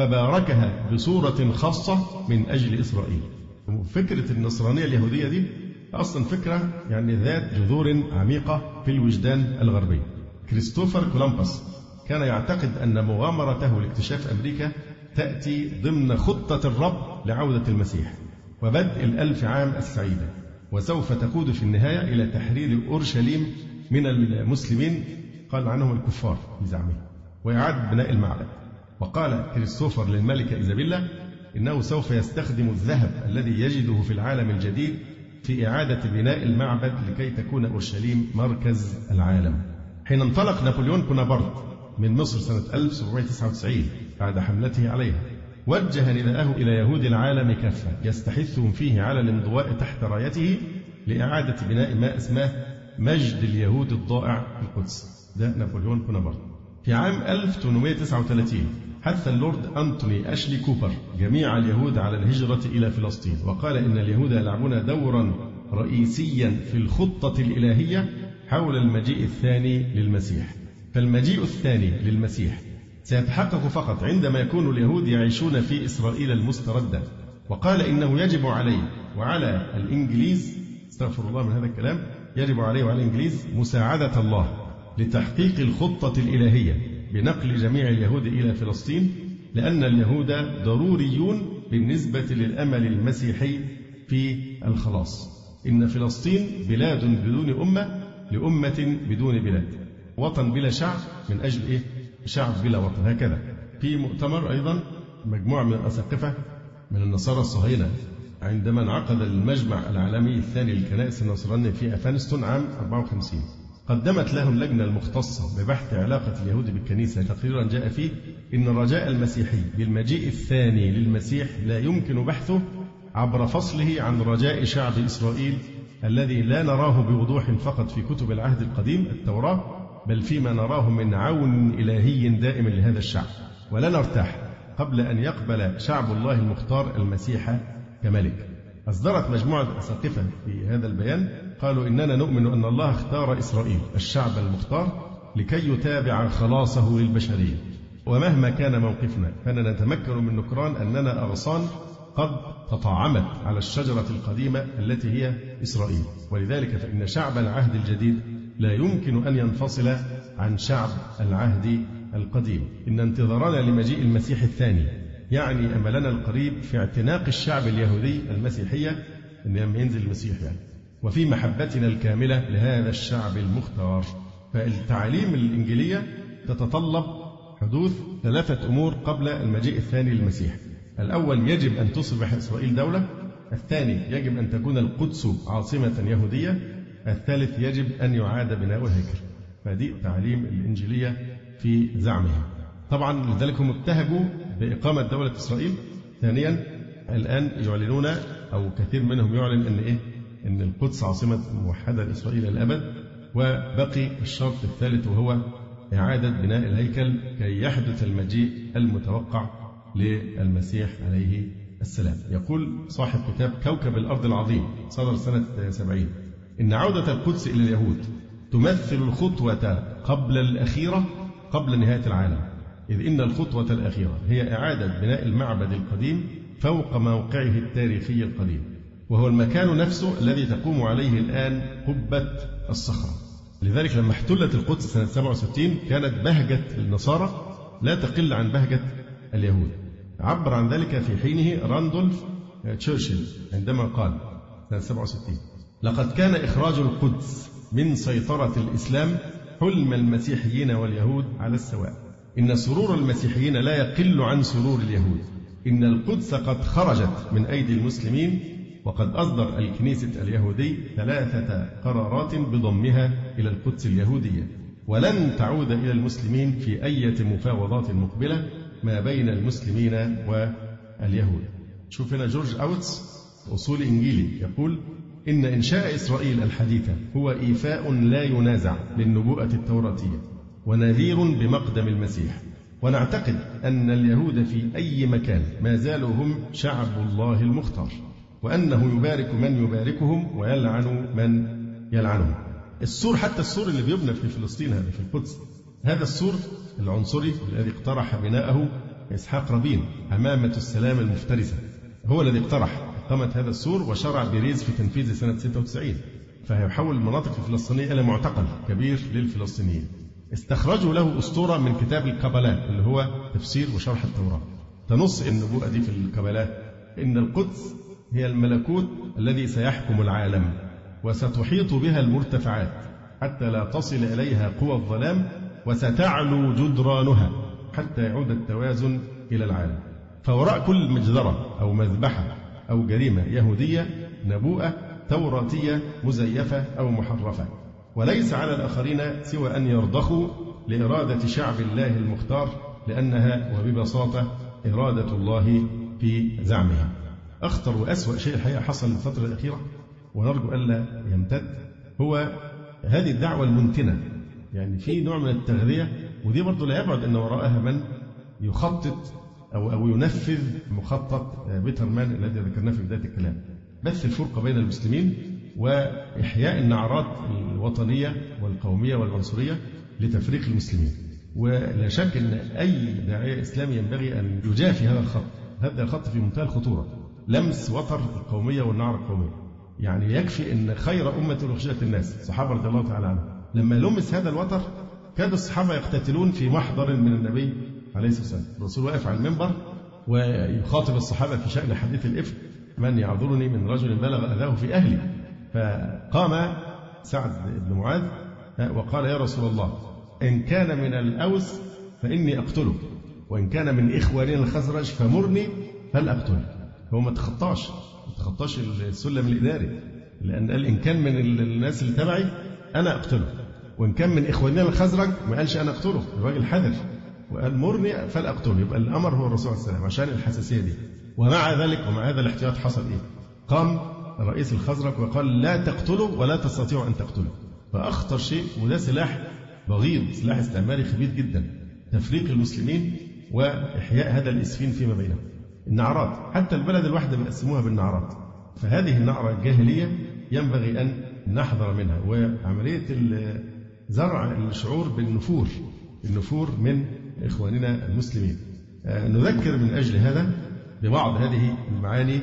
[SPEAKER 4] وباركها بصورة خاصة من أجل إسرائيل. فكرة النصرانية اليهودية دي أصلا فكرة يعني ذات جذور عميقة في الوجدان الغربي. كريستوفر كولومبوس كان يعتقد أن مغامرته لاكتشاف أمريكا تأتي ضمن خطة الرب لعودة المسيح وبدء الألف عام السعيدة، وسوف تقود في النهاية إلى تحرير أورشليم من المسلمين، قال عنهم الكفار بزعمه، وإعادة بناء المعبد. وقال كريستوفر للملكة إيزابيلا إنه سوف يستخدم الذهب الذي يجده في العالم الجديد في إعادة بناء المعبد لكي تكون أورشليم مركز العالم. حين انطلق نابليون بونابرت من مصر سنة ألف وسبعمائة وتسعة وتسعين بعد حملته عليها، وجه نداءه إلى يهود العالم كافة يستحثهم فيه على الانضواء تحت رايته لإعادة بناء ما اسمه مجد اليهود الضائع في القدس. ده نابليون بونابرت. في عام ألف وثمانمائة وتسعة وثلاثين حث اللورد أنتوني أشلي كوبر جميع اليهود على الهجرة إلى فلسطين، وقال إن اليهود يلعبون دورا رئيسيا في الخطة الإلهية حول المجيء الثاني للمسيح. فالمجيء الثاني للمسيح سيتحقق فقط عندما يكون اليهود يعيشون في إسرائيل المستردة. وقال إنه يجب عليه وعلى الإنجليز، استغفر الله من هذا الكلام، يجب عليه وعلى الإنجليز مساعدة الله لتحقيق الخطة الإلهية بنقل جميع اليهود إلى فلسطين، لأن اليهود ضروريون بالنسبة للأمل المسيحي في الخلاص. إن فلسطين بلاد بدون أمة لأمة بدون بلاد، وطن بلا شعب من أجل إيه؟ شعب بلا وطن. هكذا في مؤتمر أيضا مجموعة من الأساقفة من النصارى الصهاينة عندما انعقد المجمع العالمي الثاني للكنائس النصرانية في أفغانستان عام أربعة وخمسين، قدمت لهم اللجنة المختصة ببحث علاقة اليهود بالكنيسة تقريرا جاء فيه إن الرجاء المسيحي بالمجيء الثاني للمسيح لا يمكن بحثه عبر فصله عن رجاء شعب إسرائيل الذي لا نراه بوضوح فقط في كتب العهد القديم التوراة، بل فيما نراه من عون إلهي دائم لهذا الشعب. ولا نرتاح قبل أن يقبل شعب الله المختار المسيح كملك. أصدرت مجموعة أساقفة في هذا البيان قالوا إننا نؤمن أن الله اختار إسرائيل الشعب المختار لكي يتابع خلاصه للبشرية، ومهما كان موقفنا فإننا نتمكن من نكران أننا أغصان قد تطعمت على الشجرة القديمة التي هي إسرائيل. ولذلك فإن شعب العهد الجديد لا يمكن أن ينفصل عن شعب العهد القديم. إن انتظارنا لمجيء المسيح الثاني يعني أملنا القريب في اعتناق الشعب اليهودي المسيحية، إن لما ينزل المسيح يعني وفي محبتنا الكاملة لهذا الشعب المختار. فالتعاليم الإنجيلية تتطلب حدوث ثلاثة أمور قبل المجيء الثاني للمسيح. الأول، يجب أن تصبح إسرائيل دولة. الثاني، يجب أن تكون القدس عاصمة يهودية. الثالث، يجب أن يعاد بناء الهيكل. فدي التعاليم الإنجيلية في زعمها. طبعا لذلك هم ابتهجوا بإقامة دولة إسرائيل. ثانيا، الآن يعلنون أو كثير منهم يعلن أن إيه؟ أن القدس عاصمة موحدة لإسرائيل الأبد. وبقي الشرط الثالث وهو إعادة بناء الهيكل كي يحدث المجيء المتوقع للمسيح عليه السلام. يقول صاحب كتاب كوكب الأرض العظيم صدر سنة سبعين إن عودة القدس إلى اليهود تمثل الخطوة قبل الأخيرة قبل نهاية العالم، إذ إن الخطوة الأخيرة هي إعادة بناء المعبد القديم فوق موقعه التاريخي القديم، وهو المكان نفسه الذي تقوم عليه الآن قبة الصخرة. لذلك لما احتلت القدس سنة سبعة وستين كانت بهجة النصارى لا تقل عن بهجة اليهود. عبر عن ذلك في حينه راندولف تشرشل عندما قال سنة سبعة وستين: لقد كان إخراج القدس من سيطرة الإسلام حلم المسيحيين واليهود على السواء. إن سرور المسيحيين لا يقل عن سرور اليهود. إن القدس قد خرجت من أيدي المسلمين، وقد أصدر الكنيسة اليهودي ثلاثة قرارات بضمها إلى القدس اليهودية، ولن تعود إلى المسلمين في أي مفاوضات مقبلة ما بين المسلمين واليهود. شوف هنا جورج أوتس أصول إنجيلي يقول إن إنشاء إسرائيل الحديثة هو إيفاء لا ينازع للنبوءة التوراتية ونذير بمقدم المسيح، ونعتقد أن اليهود في أي مكان ما زالوا هم شعب الله المختار، وأنه يبارك من يباركهم ويلعن من يلعنهم. السور، حتى السور اللي بيبنى في فلسطين هذا في القدس، هذا السور العنصري الذي اقترح بناءه إسحاق رابين عمامة السلام المفترسة، هو الذي اقترح إقامة هذا السور وشرع بيريز في تنفيذ سنة ستة وتسعين، فيحول المناطق الفلسطينية إلى معتقل كبير للفلسطينيين. استخرجوا له أسطورة من كتاب القبلات اللي هو تفسير وشرح التوراة، تنص النبوءة دي في القبلات إن القدس هي الملكوت الذي سيحكم العالم وستحيط بها المرتفعات حتى لا تصل إليها قوى الظلام، وستعلو جدرانها حتى يعود التوازن إلى العالم. فوراء كل مجزرة أو مذبحة أو جريمة يهودية نبوءة توراتية مزيفة أو محرفة، وليس على الآخرين سوى أن يرضخوا لإرادة شعب الله المختار، لأنها وببساطة إرادة الله في زعمها. أخطر وأسوأ شيء الحقيقة حصل الفترة الأخيرة ونرجو ألا يمتد هو هذه الدعوة المنتنة. يعني في نوع من التغذية، ودي برضو لا يبعد أن وراءها من يخطط أو أو ينفذ مخطط بيتر مان الذي ذكرناه في بداية الكلام، بث الفرقة بين المسلمين وإحياء النعرات الوطنية والقومية والعنصرية لتفريق المسلمين. ولا شك أن أي داعية إسلامي ينبغي أن يجافي هذا الخط. هذا الخط في منتهى الخطورة، لمس وتر القومية والنعرة القومية. يعني يكفي أن خير أمة أخرجت الناس الصحابة رضي الله تعالى عنهم لما لمس هذا الوتر كاد الصحابة يقتتلون في محضر من النبي عليه الصلاة والسلام. الرسول واقف على المنبر ويخاطب الصحابة في شأن حديث الإفك: من يعذرني من رجل بلغ أذاه في أهلي؟ فقام سعد بن معاذ وقال: يا رسول الله، إن كان من الأوس فإني أقتله، وإن كان من إخواننا الخزرج فمرني فلأقتله. هو ما تخطاش ما تخطاش السلم الإداري، لأن قال إن كان من الناس اللي تبعي أنا أقتله، وإن كان من إخواننا الخزرج ما قالش أنا أقتله، الراجل حذر وقال مرني فلأقتله. يبقى الأمر هو الرسول صلى الله عليه وسلم عشان الحساسية دي. ومع ذلك ومع هذا الاحتياط حصل إيه؟ قام رئيس الخزرج وقال: لا تقتلوا ولا تستطيعوا أن تقتلوا. فأخطر شيء، وده سلاح بغيض، سلاح استعماري خبيث جدا، تفريق المسلمين وإحياء هذا الإسفين فيما بينهم. النعرات، حتى البلد الواحدة بيقسموها بالنعرات، فهذه النعرة الجاهلية ينبغي أن نحذر منها. وعملية زرع الشعور بالنفور النفور من إخواننا المسلمين. نذكر من أجل هذا ببعض هذه المعاني،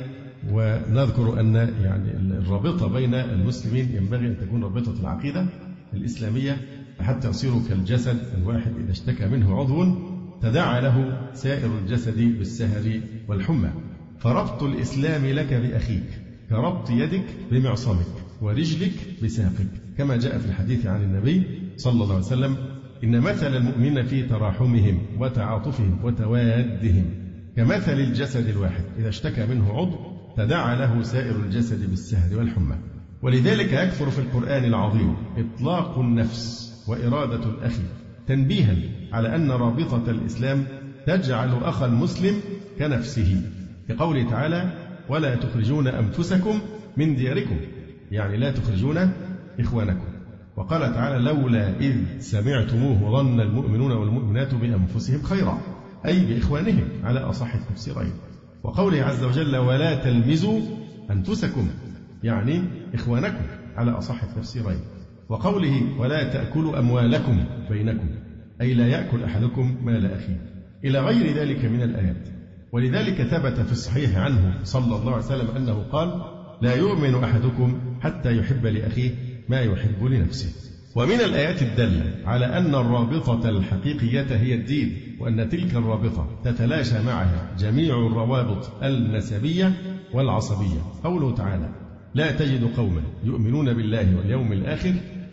[SPEAKER 4] ونذكر أن يعني الرابطة بين المسلمين ينبغي أن تكون رابطة العقيدة الإسلامية، حتى يصيروا كالجسد الواحد إذا اشتكى منه عضو تداعى له سائر الجسد بالسهر والحمى. فربط الإسلام لك بأخيك كربط يدك بمعصمك، ورجلك بساقك، كما جاء في الحديث عن النبي صلى الله عليه وسلم: إن مثل المؤمنين في تراحمهم وتعاطفهم وتوادهم كمثل الجسد الواحد إذا اشتكى منه عضو تداعى له سائر الجسد بالسهر والحمى. ولذلك يكثر في القرآن العظيم إطلاق النفس وإرادة الأخ تنبيها على أن رابطة الإسلام تجعل أخ المسلم كنفسه، كقوله تعالى: ولا تخرجون أنفسكم من دياركم، يعني لا تخرجون إخوانكم. وقال تعالى: لولا إذ سمعتموه ظن المؤمنون والمؤمنات بأنفسهم خيرا، أي بإخوانهم على أصح التفسيرين. وقوله عز وجل: ولا تلمزوا أنفسكم، يعني إخوانكم على أصح التفسيرين. وقوله: ولا تأكلوا أموالكم بينكم، أي لا يأكل أحدكم مال أخيه، إلى غير ذلك من الآيات. ولذلك ثبت في الصحيح عنه صلى الله عليه وسلم أنه قال: لا يؤمن أحدكم حتى يحب لأخيه ما يحب لنفسه. ومن الآيات الدالة على أن الرابطة الحقيقية هي الدين، وأن تلك الرابطة تتلاشى معها جميع الروابط النسبية والعصبية، قوله تعالى: لا تجد قوما يؤمنون بالله واليوم الآخر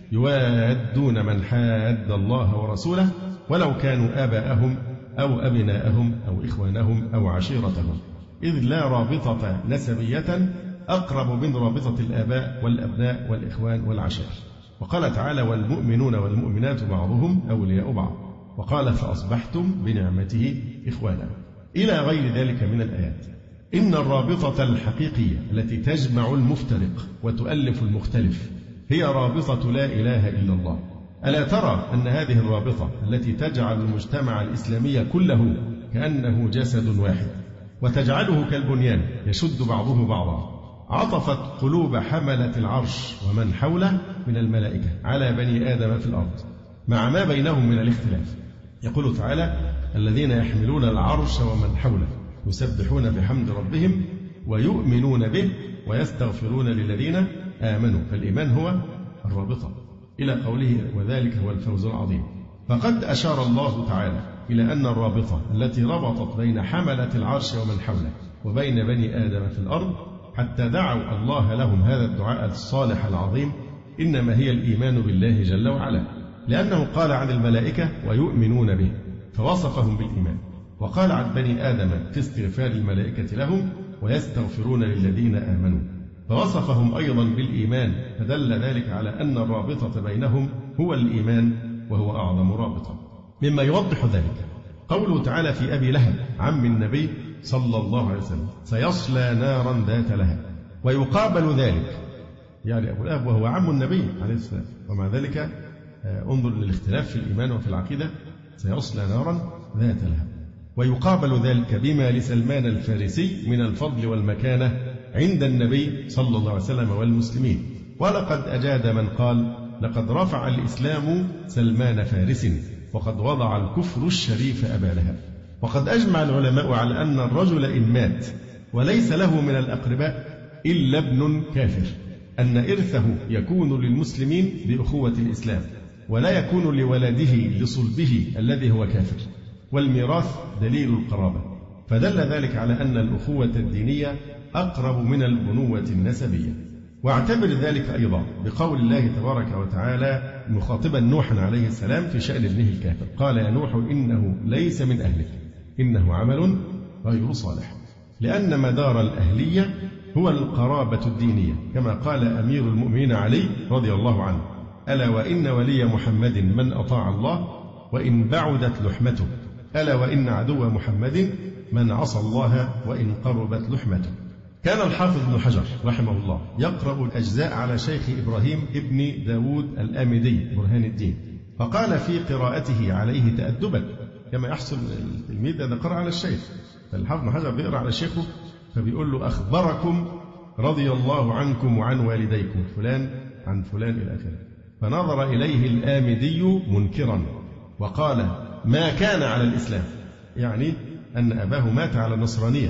[SPEAKER 4] يوادون من حاد الله ورسوله ولو كانوا آباءهم أو أبناءهم أو إخوانهم أو عشيرتهم، إذ لا رابطة نسبية أقرب من رابطة الآباء والأبناء والإخوان والعشائر. وقال تعالى: والمؤمنون والمؤمنات بعضهم أولياء بعض، وقال: فأصبحتم بنعمته إخوانا، إلى غير ذلك من الآيات. إن الرابطة الحقيقية التي تجمع المفترق وتؤلف المختلف هي رابطة لا إله إلا الله. ألا ترى أن هذه الرابطة التي تجعل المجتمع الإسلامي كله كأنه جسد واحد وتجعله كالبنيان يشد بعضه بعضا، عطفت قلوب حملة العرش ومن حوله من الملائكة على بني آدم في الأرض مع ما بينهم من الاختلاف. يقول تعالى: الذين يحملون العرش ومن حوله يسبحون بحمد ربهم ويؤمنون به ويستغفرون للذين آمنوا. فالإيمان هو الرابطة، إلى قوله: وذلك هو الفوز العظيم. فقد أشار الله تعالى إلى أن الرابطة التي ربطت بين حملة العرش ومن حوله وبين بني آدم في الأرض حتى دعوا الله لهم هذا الدعاء الصالح العظيم إنما هي الإيمان بالله جل وعلا، لأنه قال عن الملائكة: ويؤمنون به، فوصفهم بالإيمان. وقال عن بني آدم في استغفار الملائكة لهم: ويستغفرون للذين آمنوا، فوصفهم أيضا بالإيمان، فدل ذلك على أن الرابطة بينهم هو الإيمان، وهو أعظم رابطة. مما يوضح ذلك قوله تعالى في أبي لهب عم النبي صلى الله عليه وسلم: سيصلى نارا ذات لهب. ويقابل ذلك، يعني أبو لهب وهو عم النبي عليه السلام، ومع ذلك انظر للاختلاف في الإيمان وفي العقيدة: سيصلى نارا ذات لهب. ويقابل ذلك بما لسلمان الفارسي من الفضل والمكانة عند النبي صلى الله عليه وسلم والمسلمين. ولقد أجاد من قال: لقد رفع الإسلام سلمان فارس وقد وضع الكفر الشريف أبا لهب. وقد أجمع العلماء على أن الرجل إن مات وليس له من الأقرباء إلا ابن كافر أن إرثه يكون للمسلمين بأخوة الإسلام، ولا يكون لولده لصلبه الذي هو كافر، والميراث دليل القرابة. فدل ذلك على أن الأخوة الدينية أقرب من البنوة النسبية. واعتبر ذلك أيضا بقول الله تبارك وتعالى مخاطبا نوحا عليه السلام في شأن ابنه الكافر: قال يا نوح إنه ليس من أهلك إنه عمل غير صالح، لأن مدار الأهلية هو القرابة الدينية، كما قال أمير المؤمنين علي رضي الله عنه: ألا وإن ولي محمد من أطاع الله وإن بعدت لحمته، ألا وإن عدو محمد من عصى الله وإن قربت لحمته. كان الحافظ ابن حجر رحمه الله يقرأ الأجزاء على شيخ إبراهيم ابن داود الآمدي برهان الدين، فقال في قراءته عليه تأدبا كما يحصل التلميذ إذا قرأ على الشيخ. فالحافظ ابن حجر بيقرأ على شيخه فبيقول له: أخبركم رضي الله عنكم وعن والديكم فلان عن فلان إلى آخره. فنظر إليه الآمدي منكرا وقال: ما كان على الإسلام، يعني أن أباه مات على النصرانية،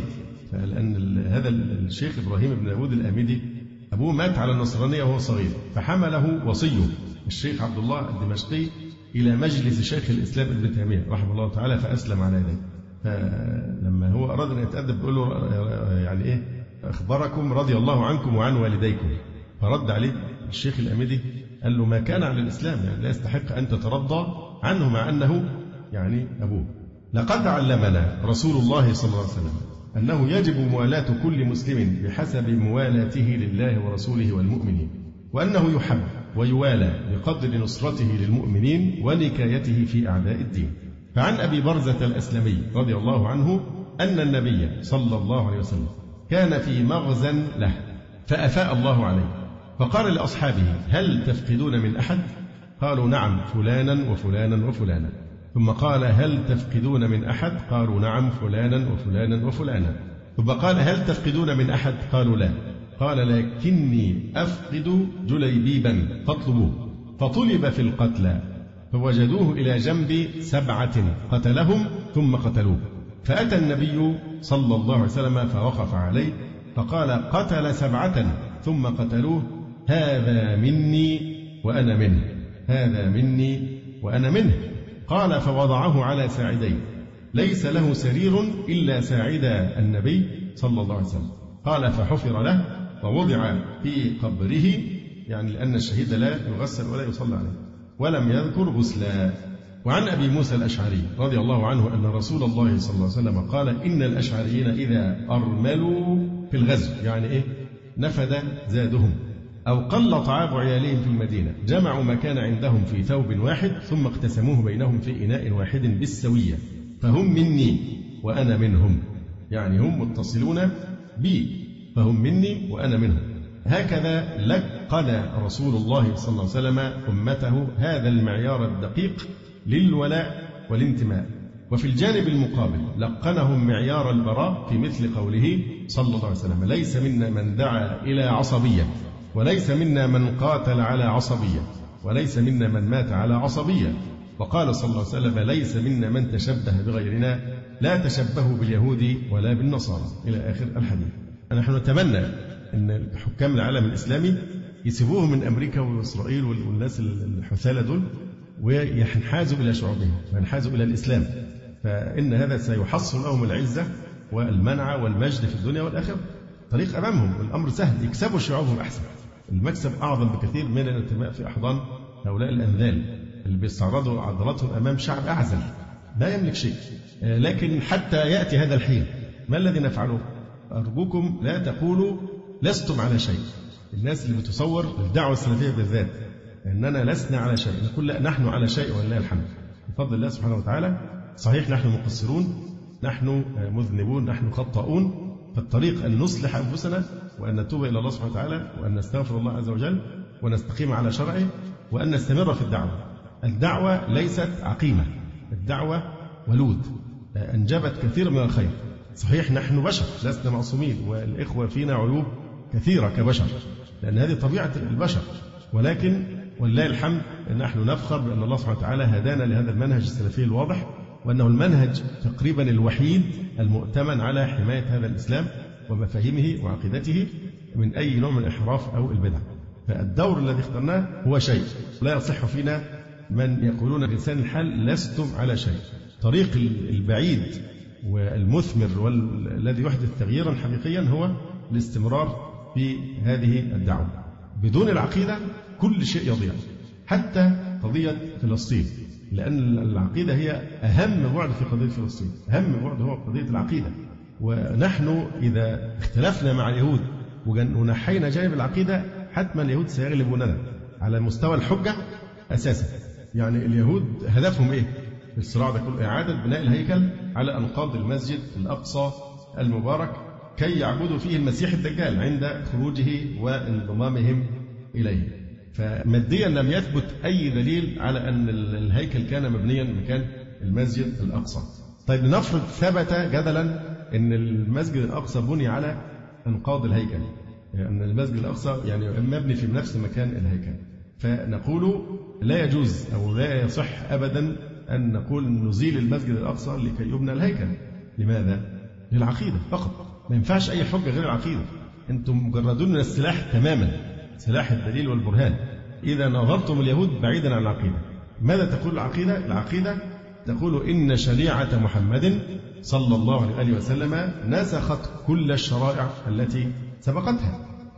[SPEAKER 4] لأن هذا الشيخ إبراهيم بن داود الآمدي أبوه مات على النصرانية وهو صغير، فحمله وصيه الشيخ عبد الله الدمشقي إلى مجلس شيخ الإسلام ابن تيمية رحمه الله تعالى فأسلم على يديه. فلما هو أراد أن يتأدب بيقول له: يعني إيه أخبركم رضي الله عنكم وعن والديكم. فرد عليه الشيخ الأمدي قال له: ما كان على الإسلام، يعني لا يستحق أن تترضى عنه مع أنه يعني أبوه. لقد علمنا رسول الله صلى الله عليه وسلم أنه يجب موالاة كل مسلم بحسب موالاته لله ورسوله والمؤمنين، وأنه يحب ويوالى بقدر نصرته للمؤمنين ونكايته في أعداء الدين. فعن أبي برزة الأسلمي رضي الله عنه أن النبي صلى الله عليه وسلم كان في مغزى له فأفاء الله عليه، فقال لأصحابه: هل تفقدون من أحد؟ قالوا: نعم، فلانا وفلانا وفلانا. ثم قال: هل تفقدون من أحد؟ قالوا: نعم، فلانا وفلانا وفلانا. ثم قال: هل تفقدون من أحد؟ قالوا: لا. قال: لكني أفقد جليبيبا فاطلبوه. فطلب في القتلى فوجدوه إلى جنب سبعة قتلهم ثم قتلوه، فأتى النبي صلى الله عليه وسلم فوقف عليه فقال: قتل سبعة ثم قتلوه، هذا مني وأنا منه، هذا مني وأنا منه. قال: فوضعه على ساعدين، ليس له سرير إلا ساعد النبي صلى الله عليه وسلم. قال: فحفر له ووضع في قبره، يعني لأن الشهيد لا يغسل ولا يصلى عليه، ولم يذكر غسلا. وعن أبي موسى الأشعري رضي الله عنه أن رسول الله صلى الله عليه وسلم قال: إن الأشعريين إذا أرملوا في الغزو، يعني إيه؟ نفد زادهم أو قل طعام عيالهم في المدينة، جمعوا ما كان عندهم في ثوب واحد ثم اقتسموه بينهم في إناء واحد بالسوية، فهم مني وأنا منهم، يعني هم متصلون بي، فهم مني وأنا منهم. هكذا لقن رسول الله صلى الله عليه وسلم أمته هذا المعيار الدقيق للولاء والانتماء. وفي الجانب المقابل لقنهم معيار البراء في مثل قوله صلى الله عليه وسلم: ليس منا من دعا إلى عصبية، وليس منا من قاتل على عصبية، وليس منا من مات على عصبية. وقال صلى الله عليه وسلم: ليس منا من تشبه بغيرنا، لا تشبهوا باليهود ولا بالنصارى، إلى آخر الحديث. نحن نتمنى أن حكام العالم الإسلامي يسيبوه من أمريكا وإسرائيل والناس الحثالة دول وينحازوا إلى شعوبهم وينحازوا إلى الإسلام، فإن هذا سيحصل لهم العزة والمنع والمجد في الدنيا والآخرة. طريق أمامهم، الأمر سهل، يكسبوا شعوبهم أحسن. المكسب أعظم بكثير من الانتماء في أحضان هؤلاء الأنذال اللي بيستعرضوا عضلاتهم أمام شعب أعزل لا يملك شيء. لكن حتى يأتي هذا الحين ما الذي نفعله؟ أرجوكم لا تقولوا لستم على شيء. الناس اللي بتصور الدعوة السلفية بالذات أننا لسنا على شيء، نقول لا، نحن على شيء ولله الحمد بفضل الله سبحانه وتعالى. صحيح نحن مقصرون، نحن مذنبون، نحن خطاؤون، فالطريق أن نصلح أنفسنا وأن نتوب إلى الله سبحانه وتعالى وأن نستغفر الله عز وجل ونستقيم على شرعه وأن نستمر في الدعوة. الدعوة ليست عقيمة، الدعوة ولود أنجبت كثير من الخير. صحيح نحن بشر لسنا معصومين، والإخوة فينا عيوب كثيرة كبشر، لأن هذه طبيعة البشر، ولكن ولله الحمد نحن نفخر بأن الله سبحانه وتعالى هدانا لهذا المنهج السلفي الواضح، وأنه المنهج تقريبا الوحيد المؤتمن على حماية هذا الإسلام ومفاهيمه وعقيدته من أي نوع من الانحراف أو البدع. فالدور الذي اخترناه هو شيء، لا يصح فينا من يقولون بلسان الحال لستم على شيء. طريق البعيد والمثمر والذي يحدث تغييرا حقيقيا هو الاستمرار في هذه الدعوة. بدون العقيدة كل شيء يضيع، حتى قضية فلسطين، لأن العقيدة هي أهم بعد في قضية فلسطين. أهم بعد هو قضية العقيدة، ونحن إذا اختلفنا مع اليهود ونحينا جانب العقيدة حتما اليهود سيغلبوننا على مستوى الحجة أساسا. يعني اليهود هدفهم إيه في الصراع ده كله؟ إعادة بناء الهيكل على أنقاض المسجد الأقصى المبارك كي يعبدوا فيه المسيح الدجال عند خروجه وانضمامهم إليه. فماديا لم يثبت أي دليل على أن الهيكل كان مبنيا مكان المسجد الأقصى. طيب لنفرض ثبت جدلا أن المسجد الأقصى بني على أنقاض الهيكل، يعني أن المسجد الأقصى يعني مبني في نفس مكان الهيكل، فنقول لا يجوز أو لا يصح أبدا أن نقول نزيل المسجد الأقصى لكي يبنى الهيكل. لماذا؟ للعقيدة فقط، ما ينفعش أي حجة غير العقيدة. أنتم مجردون من السلاح تماما، سلاح الدليل والبرهان. إذا نظرتم اليهود بعيدا عن العقيدة، ماذا تقول العقيدة؟ العقيدة تقول إن شريعة محمد صلى الله عليه وسلم نسخت كل الشرائع التي سبقتها،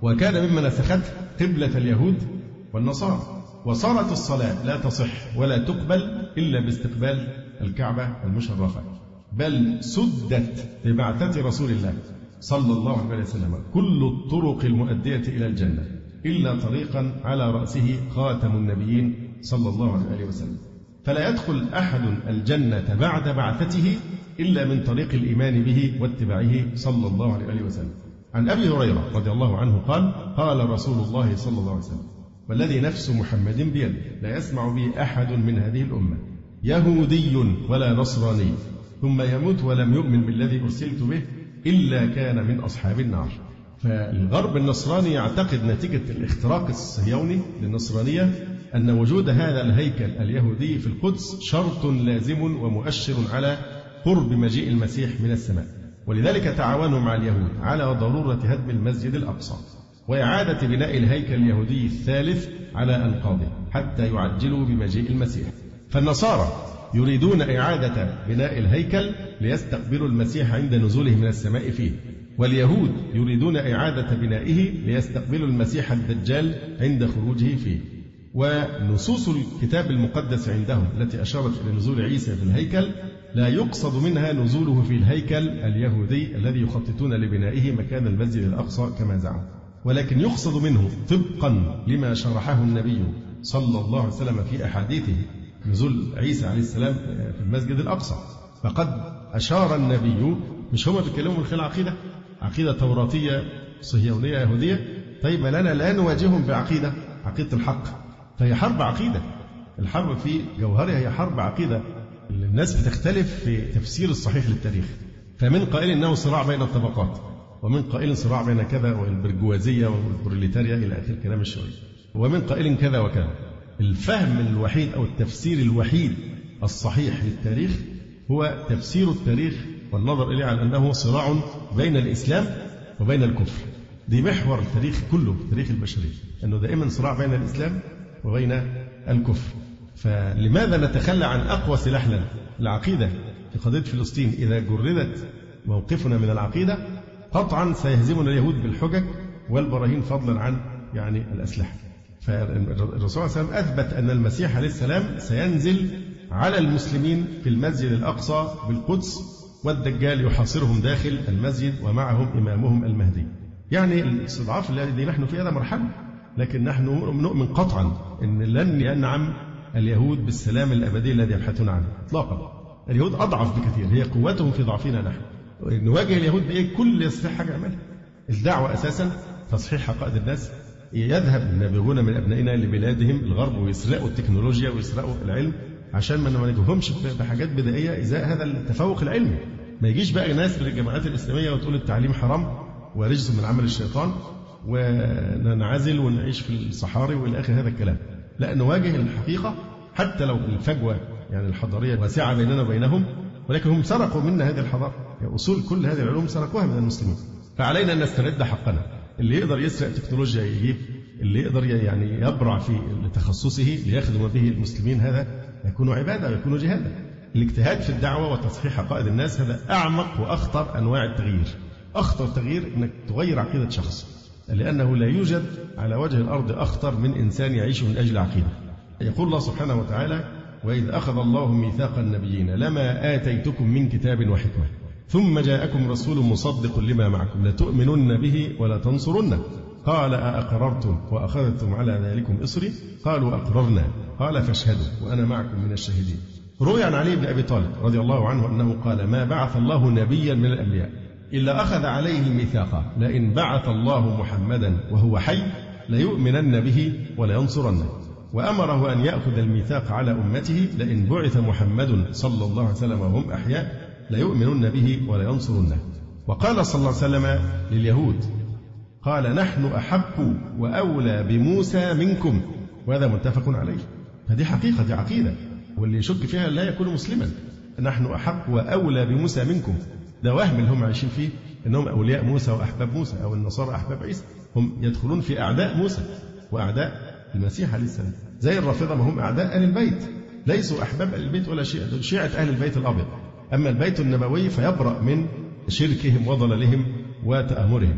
[SPEAKER 4] وكان مما نسخته قبلة اليهود والنصارى، وصارت الصلاة لا تصح ولا تقبل إلا باستقبال الكعبة المشرفة، بل سدت ببعثة رسول الله صلى الله عليه وسلم كل الطرق المؤدية إلى الجنة إلا طريقا على رأسه خاتم النبيين صلى الله عليه وسلم، فلا يدخل أحد الجنة بعد بعثته إلا من طريق الإيمان به واتباعه صلى الله عليه وسلم. عن أبي هريرة رضي الله عنه قال: قال رسول الله صلى الله عليه وسلم: والذي نفس محمد بيده لا يسمع به أحد من هذه الأمة يهودي ولا نصراني ثم يموت ولم يؤمن بالذي أرسلت به إلا كان من أصحاب النار. فالغرب النصراني يعتقد نتيجة الاختراق الصهيوني للنصرانية أن وجود هذا الهيكل اليهودي في القدس شرط لازم ومؤشر على قرب مجيء المسيح من السماء، ولذلك تعاونوا مع اليهود على ضرورة هدم المسجد الأقصى وإعادة بناء الهيكل اليهودي الثالث على أنقاضه حتى يعجلوا بمجيء المسيح. فالنصارى يريدون إعادة بناء الهيكل ليستقبلوا المسيح عند نزوله من السماء فيه، واليهود يريدون إعادة بنائه ليستقبلوا المسيح الدجال عند خروجه فيه. ونصوص الكتاب المقدس عندهم التي أشارت إلى نزول عيسى في الهيكل لا يقصد منها نزوله في الهيكل اليهودي الذي يخططون لبنائه مكان المسجد الأقصى كما زعم، ولكن يقصد منه طبقا لما شرحه النبي صلى الله عليه وسلم في أحاديثه نزول عيسى عليه السلام في المسجد الأقصى. فقد أشار النبي، مش هما بيتكلموا من خلال عقيدة عقيدة توراتية صهيونية يهودية، طيب ما لنا لا نواجههم بعقيدة عقيدة الحق، فهي حرب عقيدة. الحرب في جوهرها هي حرب عقيدة. الناس بتختلف في تفسير الصحيح للتاريخ، فمن قائل إنه صراع بين الطبقات، ومن قائل صراع بين كذا والبرجوازية والبروليتاريا إلى آخر كلام الشيوعي، ومن قائل كذا وكذا. الفهم الوحيد أو التفسير الوحيد الصحيح للتاريخ هو تفسير التاريخ والنظر إليه على أنه صراع بين الإسلام وبين الكفر. دي محور التاريخ كله، تاريخ البشرية، أنه دائما صراع بين الإسلام وبين الكفر. فلماذا نتخلى عن أقوى سلاح لنا العقيدة في قضية فلسطين؟ إذا جردت موقفنا من العقيدة قطعا سيهزمنا اليهود بالحجج والبراهين فضلا عن يعني الأسلحة. فالرسول صلى الله عليه وسلم أثبت أن المسيح عليه السلام سينزل على المسلمين في المسجد الأقصى بالقدس، والدجال يحاصرهم داخل المسجد ومعهم إمامهم المهدي. يعني الاستضعاف الذي نحن فيه هذا مرحلة، لكن نحن نؤمن قطعا أن لن ينعم اليهود بالسلام الأبدي الذي يبحثون عنه إطلاقا. اليهود أضعف بكثير، هي قوتهم في ضعفنا نحن. نواجه اليهود بإيه؟ كل يستطيع حاجة يعملها. الدعوة أساسا تصحيح عقائد الناس. يذهب النابغون من أبنائنا لبلادهم الغرب ويسرقوا التكنولوجيا ويسرقوا العلم عشان ما نواجههمش بحاجات بدائية إزاء هذا التفوق العلمي. ما يجيش بقى ناس من الجماعات الإسلامية وتقول التعليم حرام ورجس من عمل الشيطان وننعزل ونعيش في الصحاري والى آخر هذا الكلام. لا، نواجه الحقيقة حتى لو الفجوة يعني الحضارية واسعة بيننا وبينهم، ولكن هم سرقوا منا هذه الحضارة، يعني أصول كل هذه العلوم سرقوها من المسلمين. فعلينا أن نسترد حقنا. اللي يقدر يسرق تكنولوجيا يجيب، اللي يقدر يعني يبرع في تخصصه ليخدم به المسلمين هذا يكون عبادة ويكون جهادا. الاجتهاد في الدعوة وتصحيح عقائد الناس هذا أعمق وأخطر أنواع التغيير. أخطر تغيير أنك تغير عقيدة شخص، لأنه لا يوجد على وجه الأرض أخطر من إنسان يعيش من أجل عقيدة. يقول الله سبحانه وتعالى: وإذ أخذ الله ميثاق النبيين لما آتيتكم من كتاب وحكمة ثم جاءكم رسول مصدق لما معكم لتؤمنن به ولا تنصرنه قال أأقررتم وأخذتم على ذلكم إصري قالوا أقررنا قال فاشهدوا وأنا معكم من الشاهدين. روي عن علي بن أبي طالب رضي الله عنه أنه قال: ما بعث الله نبيا من الأنبياء إلا أخذ عليه الميثاق لئن بعث الله محمدا وهو حي ليؤمنن به ولينصرنه، وأمره أن يأخذ الميثاق على أمته لئن بعث محمد صلى الله عليه وسلم وهم أحياء ليؤمنن به ولينصرنه. وقال صلى الله عليه وسلم لليهود: قال نحن أحق وأولى بموسى منكم، وهذا متفق عليه. هذه حقيقة، دي عقيدة، واللي يشك فيها لا يكون مسلما. نحن أحق وأولى بموسى منكم، ده وهم اللي هم عايشين فيه أنهم أولياء موسى وأحباب موسى، أو النصارى أحباب عيسى. هم يدخلون في أعداء موسى وأعداء المسيح عليه السلام، زي الرافضة ما هم أعداء أهل البيت، ليسوا أحباب أهل البيت ولا شيء، دول شيعة أهل البيت الأبيض. أما البيت النبوي فيبرأ من شركهم وضلالهم وتآمرهم.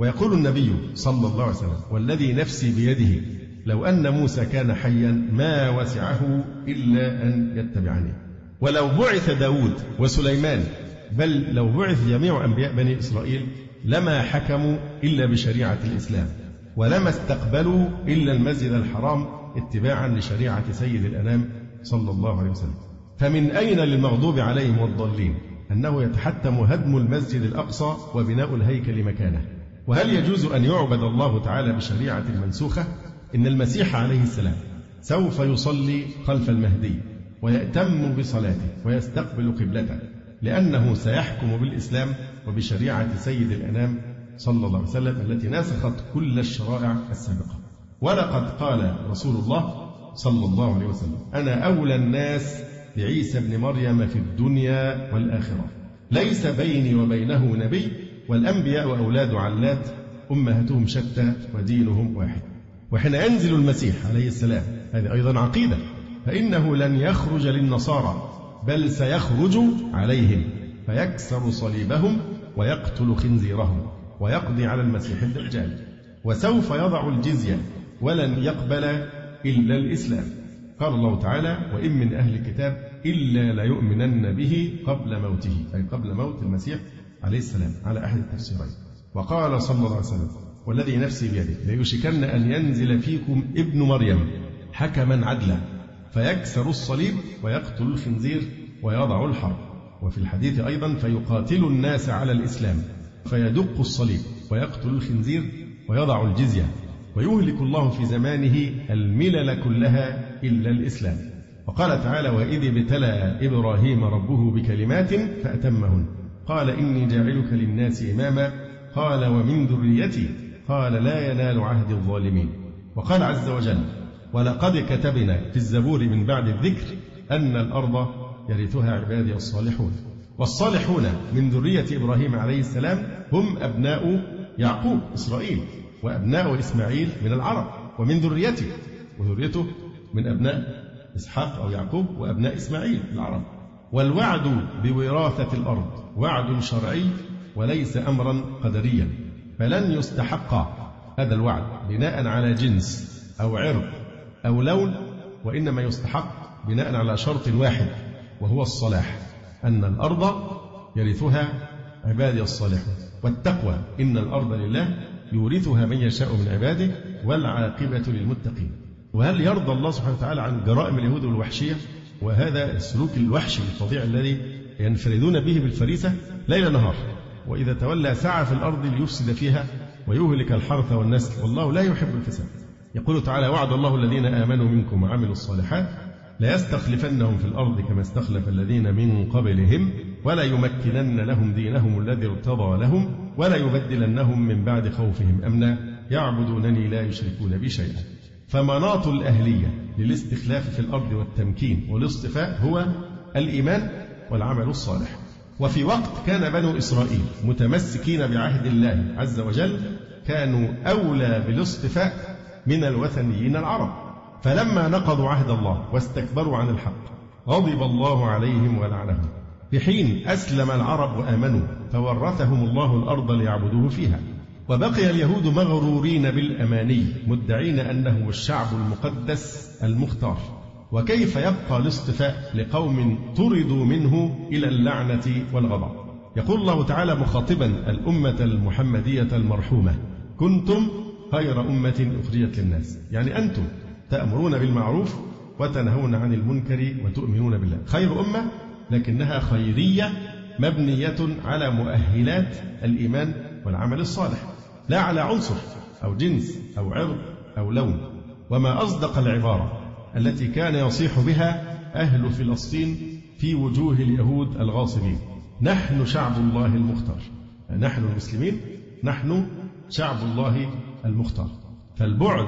[SPEAKER 4] ويقول النبي صلى الله عليه وسلم: والذي نفسي بيده لو أن موسى كان حيا ما وسعه إلا أن يتبعني. ولو بعث داود وسليمان، بل لو بعث جميع أنبياء بني إسرائيل، لما حكموا إلا بشريعة الإسلام، ولما استقبلوا إلا المسجد الحرام اتباعا لشريعة سيد الأنام صلى الله عليه وسلم. فمن أين للمغضوب عليهم والضالين أنه يتحتم هدم المسجد الأقصى وبناء الهيكل مكانه؟ وهل يجوز أن يعبد الله تعالى بشريعة منسوخة؟ إن المسيح عليه السلام سوف يصلي خلف المهدي ويأتم بصلاته ويستقبل قبلته، لأنه سيحكم بالإسلام وبشريعة سيد الأنام صلى الله عليه وسلم التي نسخت كل الشرائع السابقة. ولقد قال رسول الله صلى الله عليه وسلم: أنا أولى الناس بعيسى ابن مريم في الدنيا والآخرة، ليس بيني وبينه نبي، والأنبياء أولاد علات، أمهاتهم شتى ودينهم واحد. وحين ينزل المسيح عليه السلام، هذه أيضا عقيدة، فإنه لن يخرج للنصارى بل سيخرج عليهم فيكسر صليبهم ويقتل خنزيرهم ويقضي على المسيح الدجال، وسوف يضع الجزية ولن يقبل إلا الإسلام. قال الله تعالى: وإن من أهل الكتاب إلا ليؤمنن به قبل موته، أي قبل موت المسيح عليه السلام على أحد التفسيرين. وقال صلى الله عليه وسلم: والذي نفسي بيده ليوشكن أن ينزل فيكم ابن مريم حكما عدلا فيكسر الصليب ويقتل الخنزير ويضع الحرب. وفي الحديث أيضا: فيقاتل الناس على الإسلام فيدق الصليب ويقتل الخنزير ويضع الجزية، ويهلك الله في زمانه الملل كلها إلا الإسلام. وقال تعالى: وإذ ابتلى إبراهيم ربه بكلمات فأتمهن قال إني جاعلك للناس إماما قال ومن ذريتي قال لا ينال عهد الظالمين. وقال عز وجل: ولقد كتبنا في الزبور من بعد الذكر أن الأرض يرثها عبادي الصالحون. والصالحون من ذرية إبراهيم عليه السلام هم أبناء يعقوب إسرائيل، وأبناء إسماعيل من العرب ومن ذريته، وذريته من أبناء إسحاق أو يعقوب وأبناء إسماعيل العرب. والوعد بوراثة الأرض وعد شرعي وليس أمرا قدريا، فلن يستحق هذا الوعد بناء على جنس أو عرق أو لون، وإنما يستحق بناء على شرط واحد وهو الصلاح، أن الأرض يرثها عبادي الصالحون، والتقوى إن الأرض لله يورثها من يشاء من عباده والعاقبة للمتقين. وهل يرضى الله سبحانه وتعالى عن جرائم اليهود والوحشية وهذا السلوك الوحشي الفظيع الذي ينفردون به بالفريسة ليل نهار، وإذا تولى سعى في الأرض ليفسد فيها ويهلك الحرث والنسل والله لا يحب الفساد؟ يقول تعالى: وعد الله الذين آمنوا منكم وعملوا الصالحات ليستخلفنهم في الأرض كما استخلف الذين من قبلهم ولا يمكنن لهم دينهم الذي ارتضى لهم ولا يبدلنهم من بعد خوفهم أمنا يعبدونني لا يشركون بي شيئا. فمناط الأهلية للاستخلاف في الأرض والتمكين والاصطفاء هو الإيمان والعمل الصالح. وفي وقت كان بنو إسرائيل متمسكين بعهد الله عز وجل كانوا أولى بالاصطفاء من الوثنيين العرب، فلما نقضوا عهد الله واستكبروا عن الحق غضب الله عليهم ولعنهم، في حين أسلم العرب وآمنوا فورثهم الله الأرض ليعبدوه فيها. وبقي اليهود مغرورين بالأماني مدعين أنه الشعب المقدس المختار. وكيف يبقى الاصطفاء لقوم طردوا منه إلى اللعنة والغضب؟ يقول الله تعالى مخاطبا الأمة المحمدية المرحومة: كنتم خير أمة أخرجت للناس، يعني أنتم تأمرون بالمعروف وتنهون عن المنكر وتؤمنون بالله. خير أمة لكنها خيرية مبنية على مؤهلات الإيمان والعمل الصالح، لا على عنصر أو جنس أو عرق أو لون. وما أصدق العبارة التي كان يصيح بها أهل فلسطين في وجوه اليهود الغاصبين: نحن شعب الله المختار. نحن المسلمين نحن شعب الله المختار. فالبعد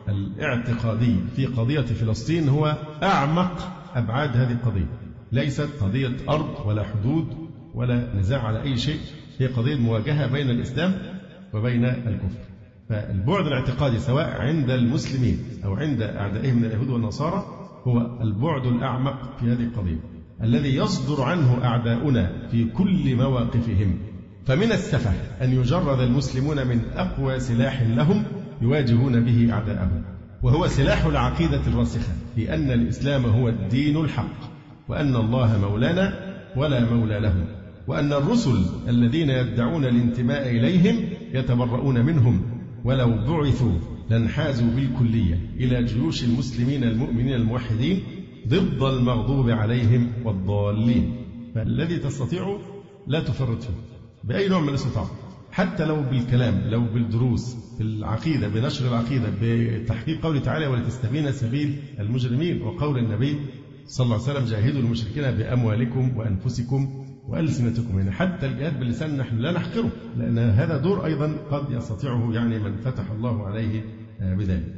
[SPEAKER 4] الاعتقادي في قضية فلسطين هو أعمق أبعاد هذه القضية، ليست قضية أرض ولا حدود ولا نزاع على أي شيء، هي قضية مواجهة بين الإسلام وبين الكفر. فالبعد الاعتقادي سواء عند المسلمين أو عند أعدائهم من اليهود والنصارى هو البعد الأعمق في هذه القضية الذي يصدر عنه أعداؤنا في كل مواقفهم. فمن السفه أن يجرد المسلمون من أقوى سلاح لهم يواجهون به أعداءهم، وهو سلاح العقيدة الراسخة في أن الإسلام هو الدين الحق، وأن الله مولانا ولا مولى له، وأن الرسل الذين يدعون الانتماء إليهم يتبرؤون منهم، ولو بعثوا لانحازوا بالكلية إلى جيوش المسلمين المؤمنين الموحدين ضد المغضوب عليهم والضالين. فالذي تستطيع لا تفرط فيه بأي نوع من الاستطاعة، حتى لو بالكلام، لو بالدروس، بالعقيدة، بنشر العقيدة، بتحقيق قوله تعالى ولتستبين سبيل المجرمين، وقول النبي صلى الله عليه وسلم جاهدوا المشركين بأموالكم وأنفسكم وألسنتكم. يعني حتى الجهاد باللسان نحن لا نحقره، لأن هذا دور أيضا قد يستطيعه يعني من فتح الله عليه بذلك.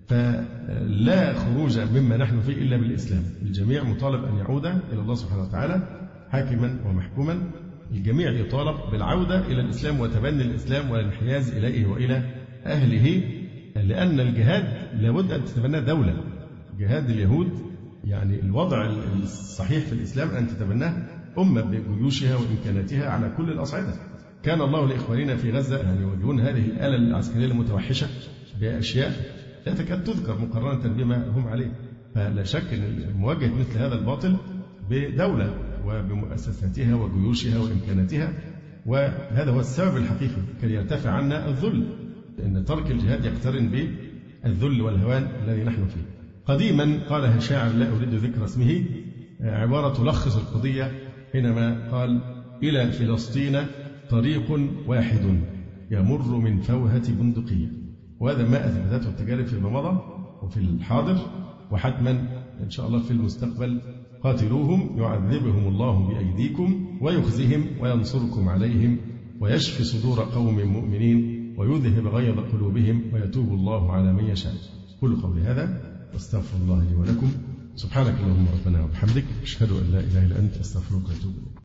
[SPEAKER 4] فلا خروج مما نحن فيه إلا بالإسلام. الجميع مطالب أن يعود إلى الله سبحانه وتعالى حاكما ومحكوما. الجميع يطالب بالعودة إلى الإسلام وتبني الإسلام والانحياز إليه وإلى أهله، لأن الجهاد لابد أن تتبنى دولة. جهاد اليهود يعني الوضع الصحيح في الإسلام أن تتبناه أمة بجيوشها وإمكاناتها على كل الأصعدة. كان الله لإخواننا في غزة يعني يواجهون هذه الآلة العسكرية المتوحشة بأشياء لا تكاد تذكر مقارنة بما هم عليه. فلا شك أن مواجهة مثل هذا الباطل بدولة وبمؤسساتها وجيوشها وإمكاناتها، وهذا هو السبب الحقيقي كي يرتفع عنا الذل، لأن ترك الجهاد يقترن بالذل والهوان الذي نحن فيه. قديما قالها شاعر لا أريد ذكر اسمه، عبارة تلخص القضية حينما قال: إلى فلسطين طريق واحد يمر من فوهة بندقية. وهذا ما أثبتته التجارب فيما مضى وفي الحاضر، وحتما إن شاء الله في المستقبل. قاتلوهم يعذبهم الله بأيديكم ويخزهم وينصركم عليهم ويشفي صدور قوم مؤمنين ويذهب غيظ قلوبهم ويتوب الله على من يشاء. كل قولي هذا واستغفر الله لي ولكم. سبحانك اللهم ربنا وبحمدك، أشهد أن لا إله إلا أنت، أستغفرك وأتوب إليك.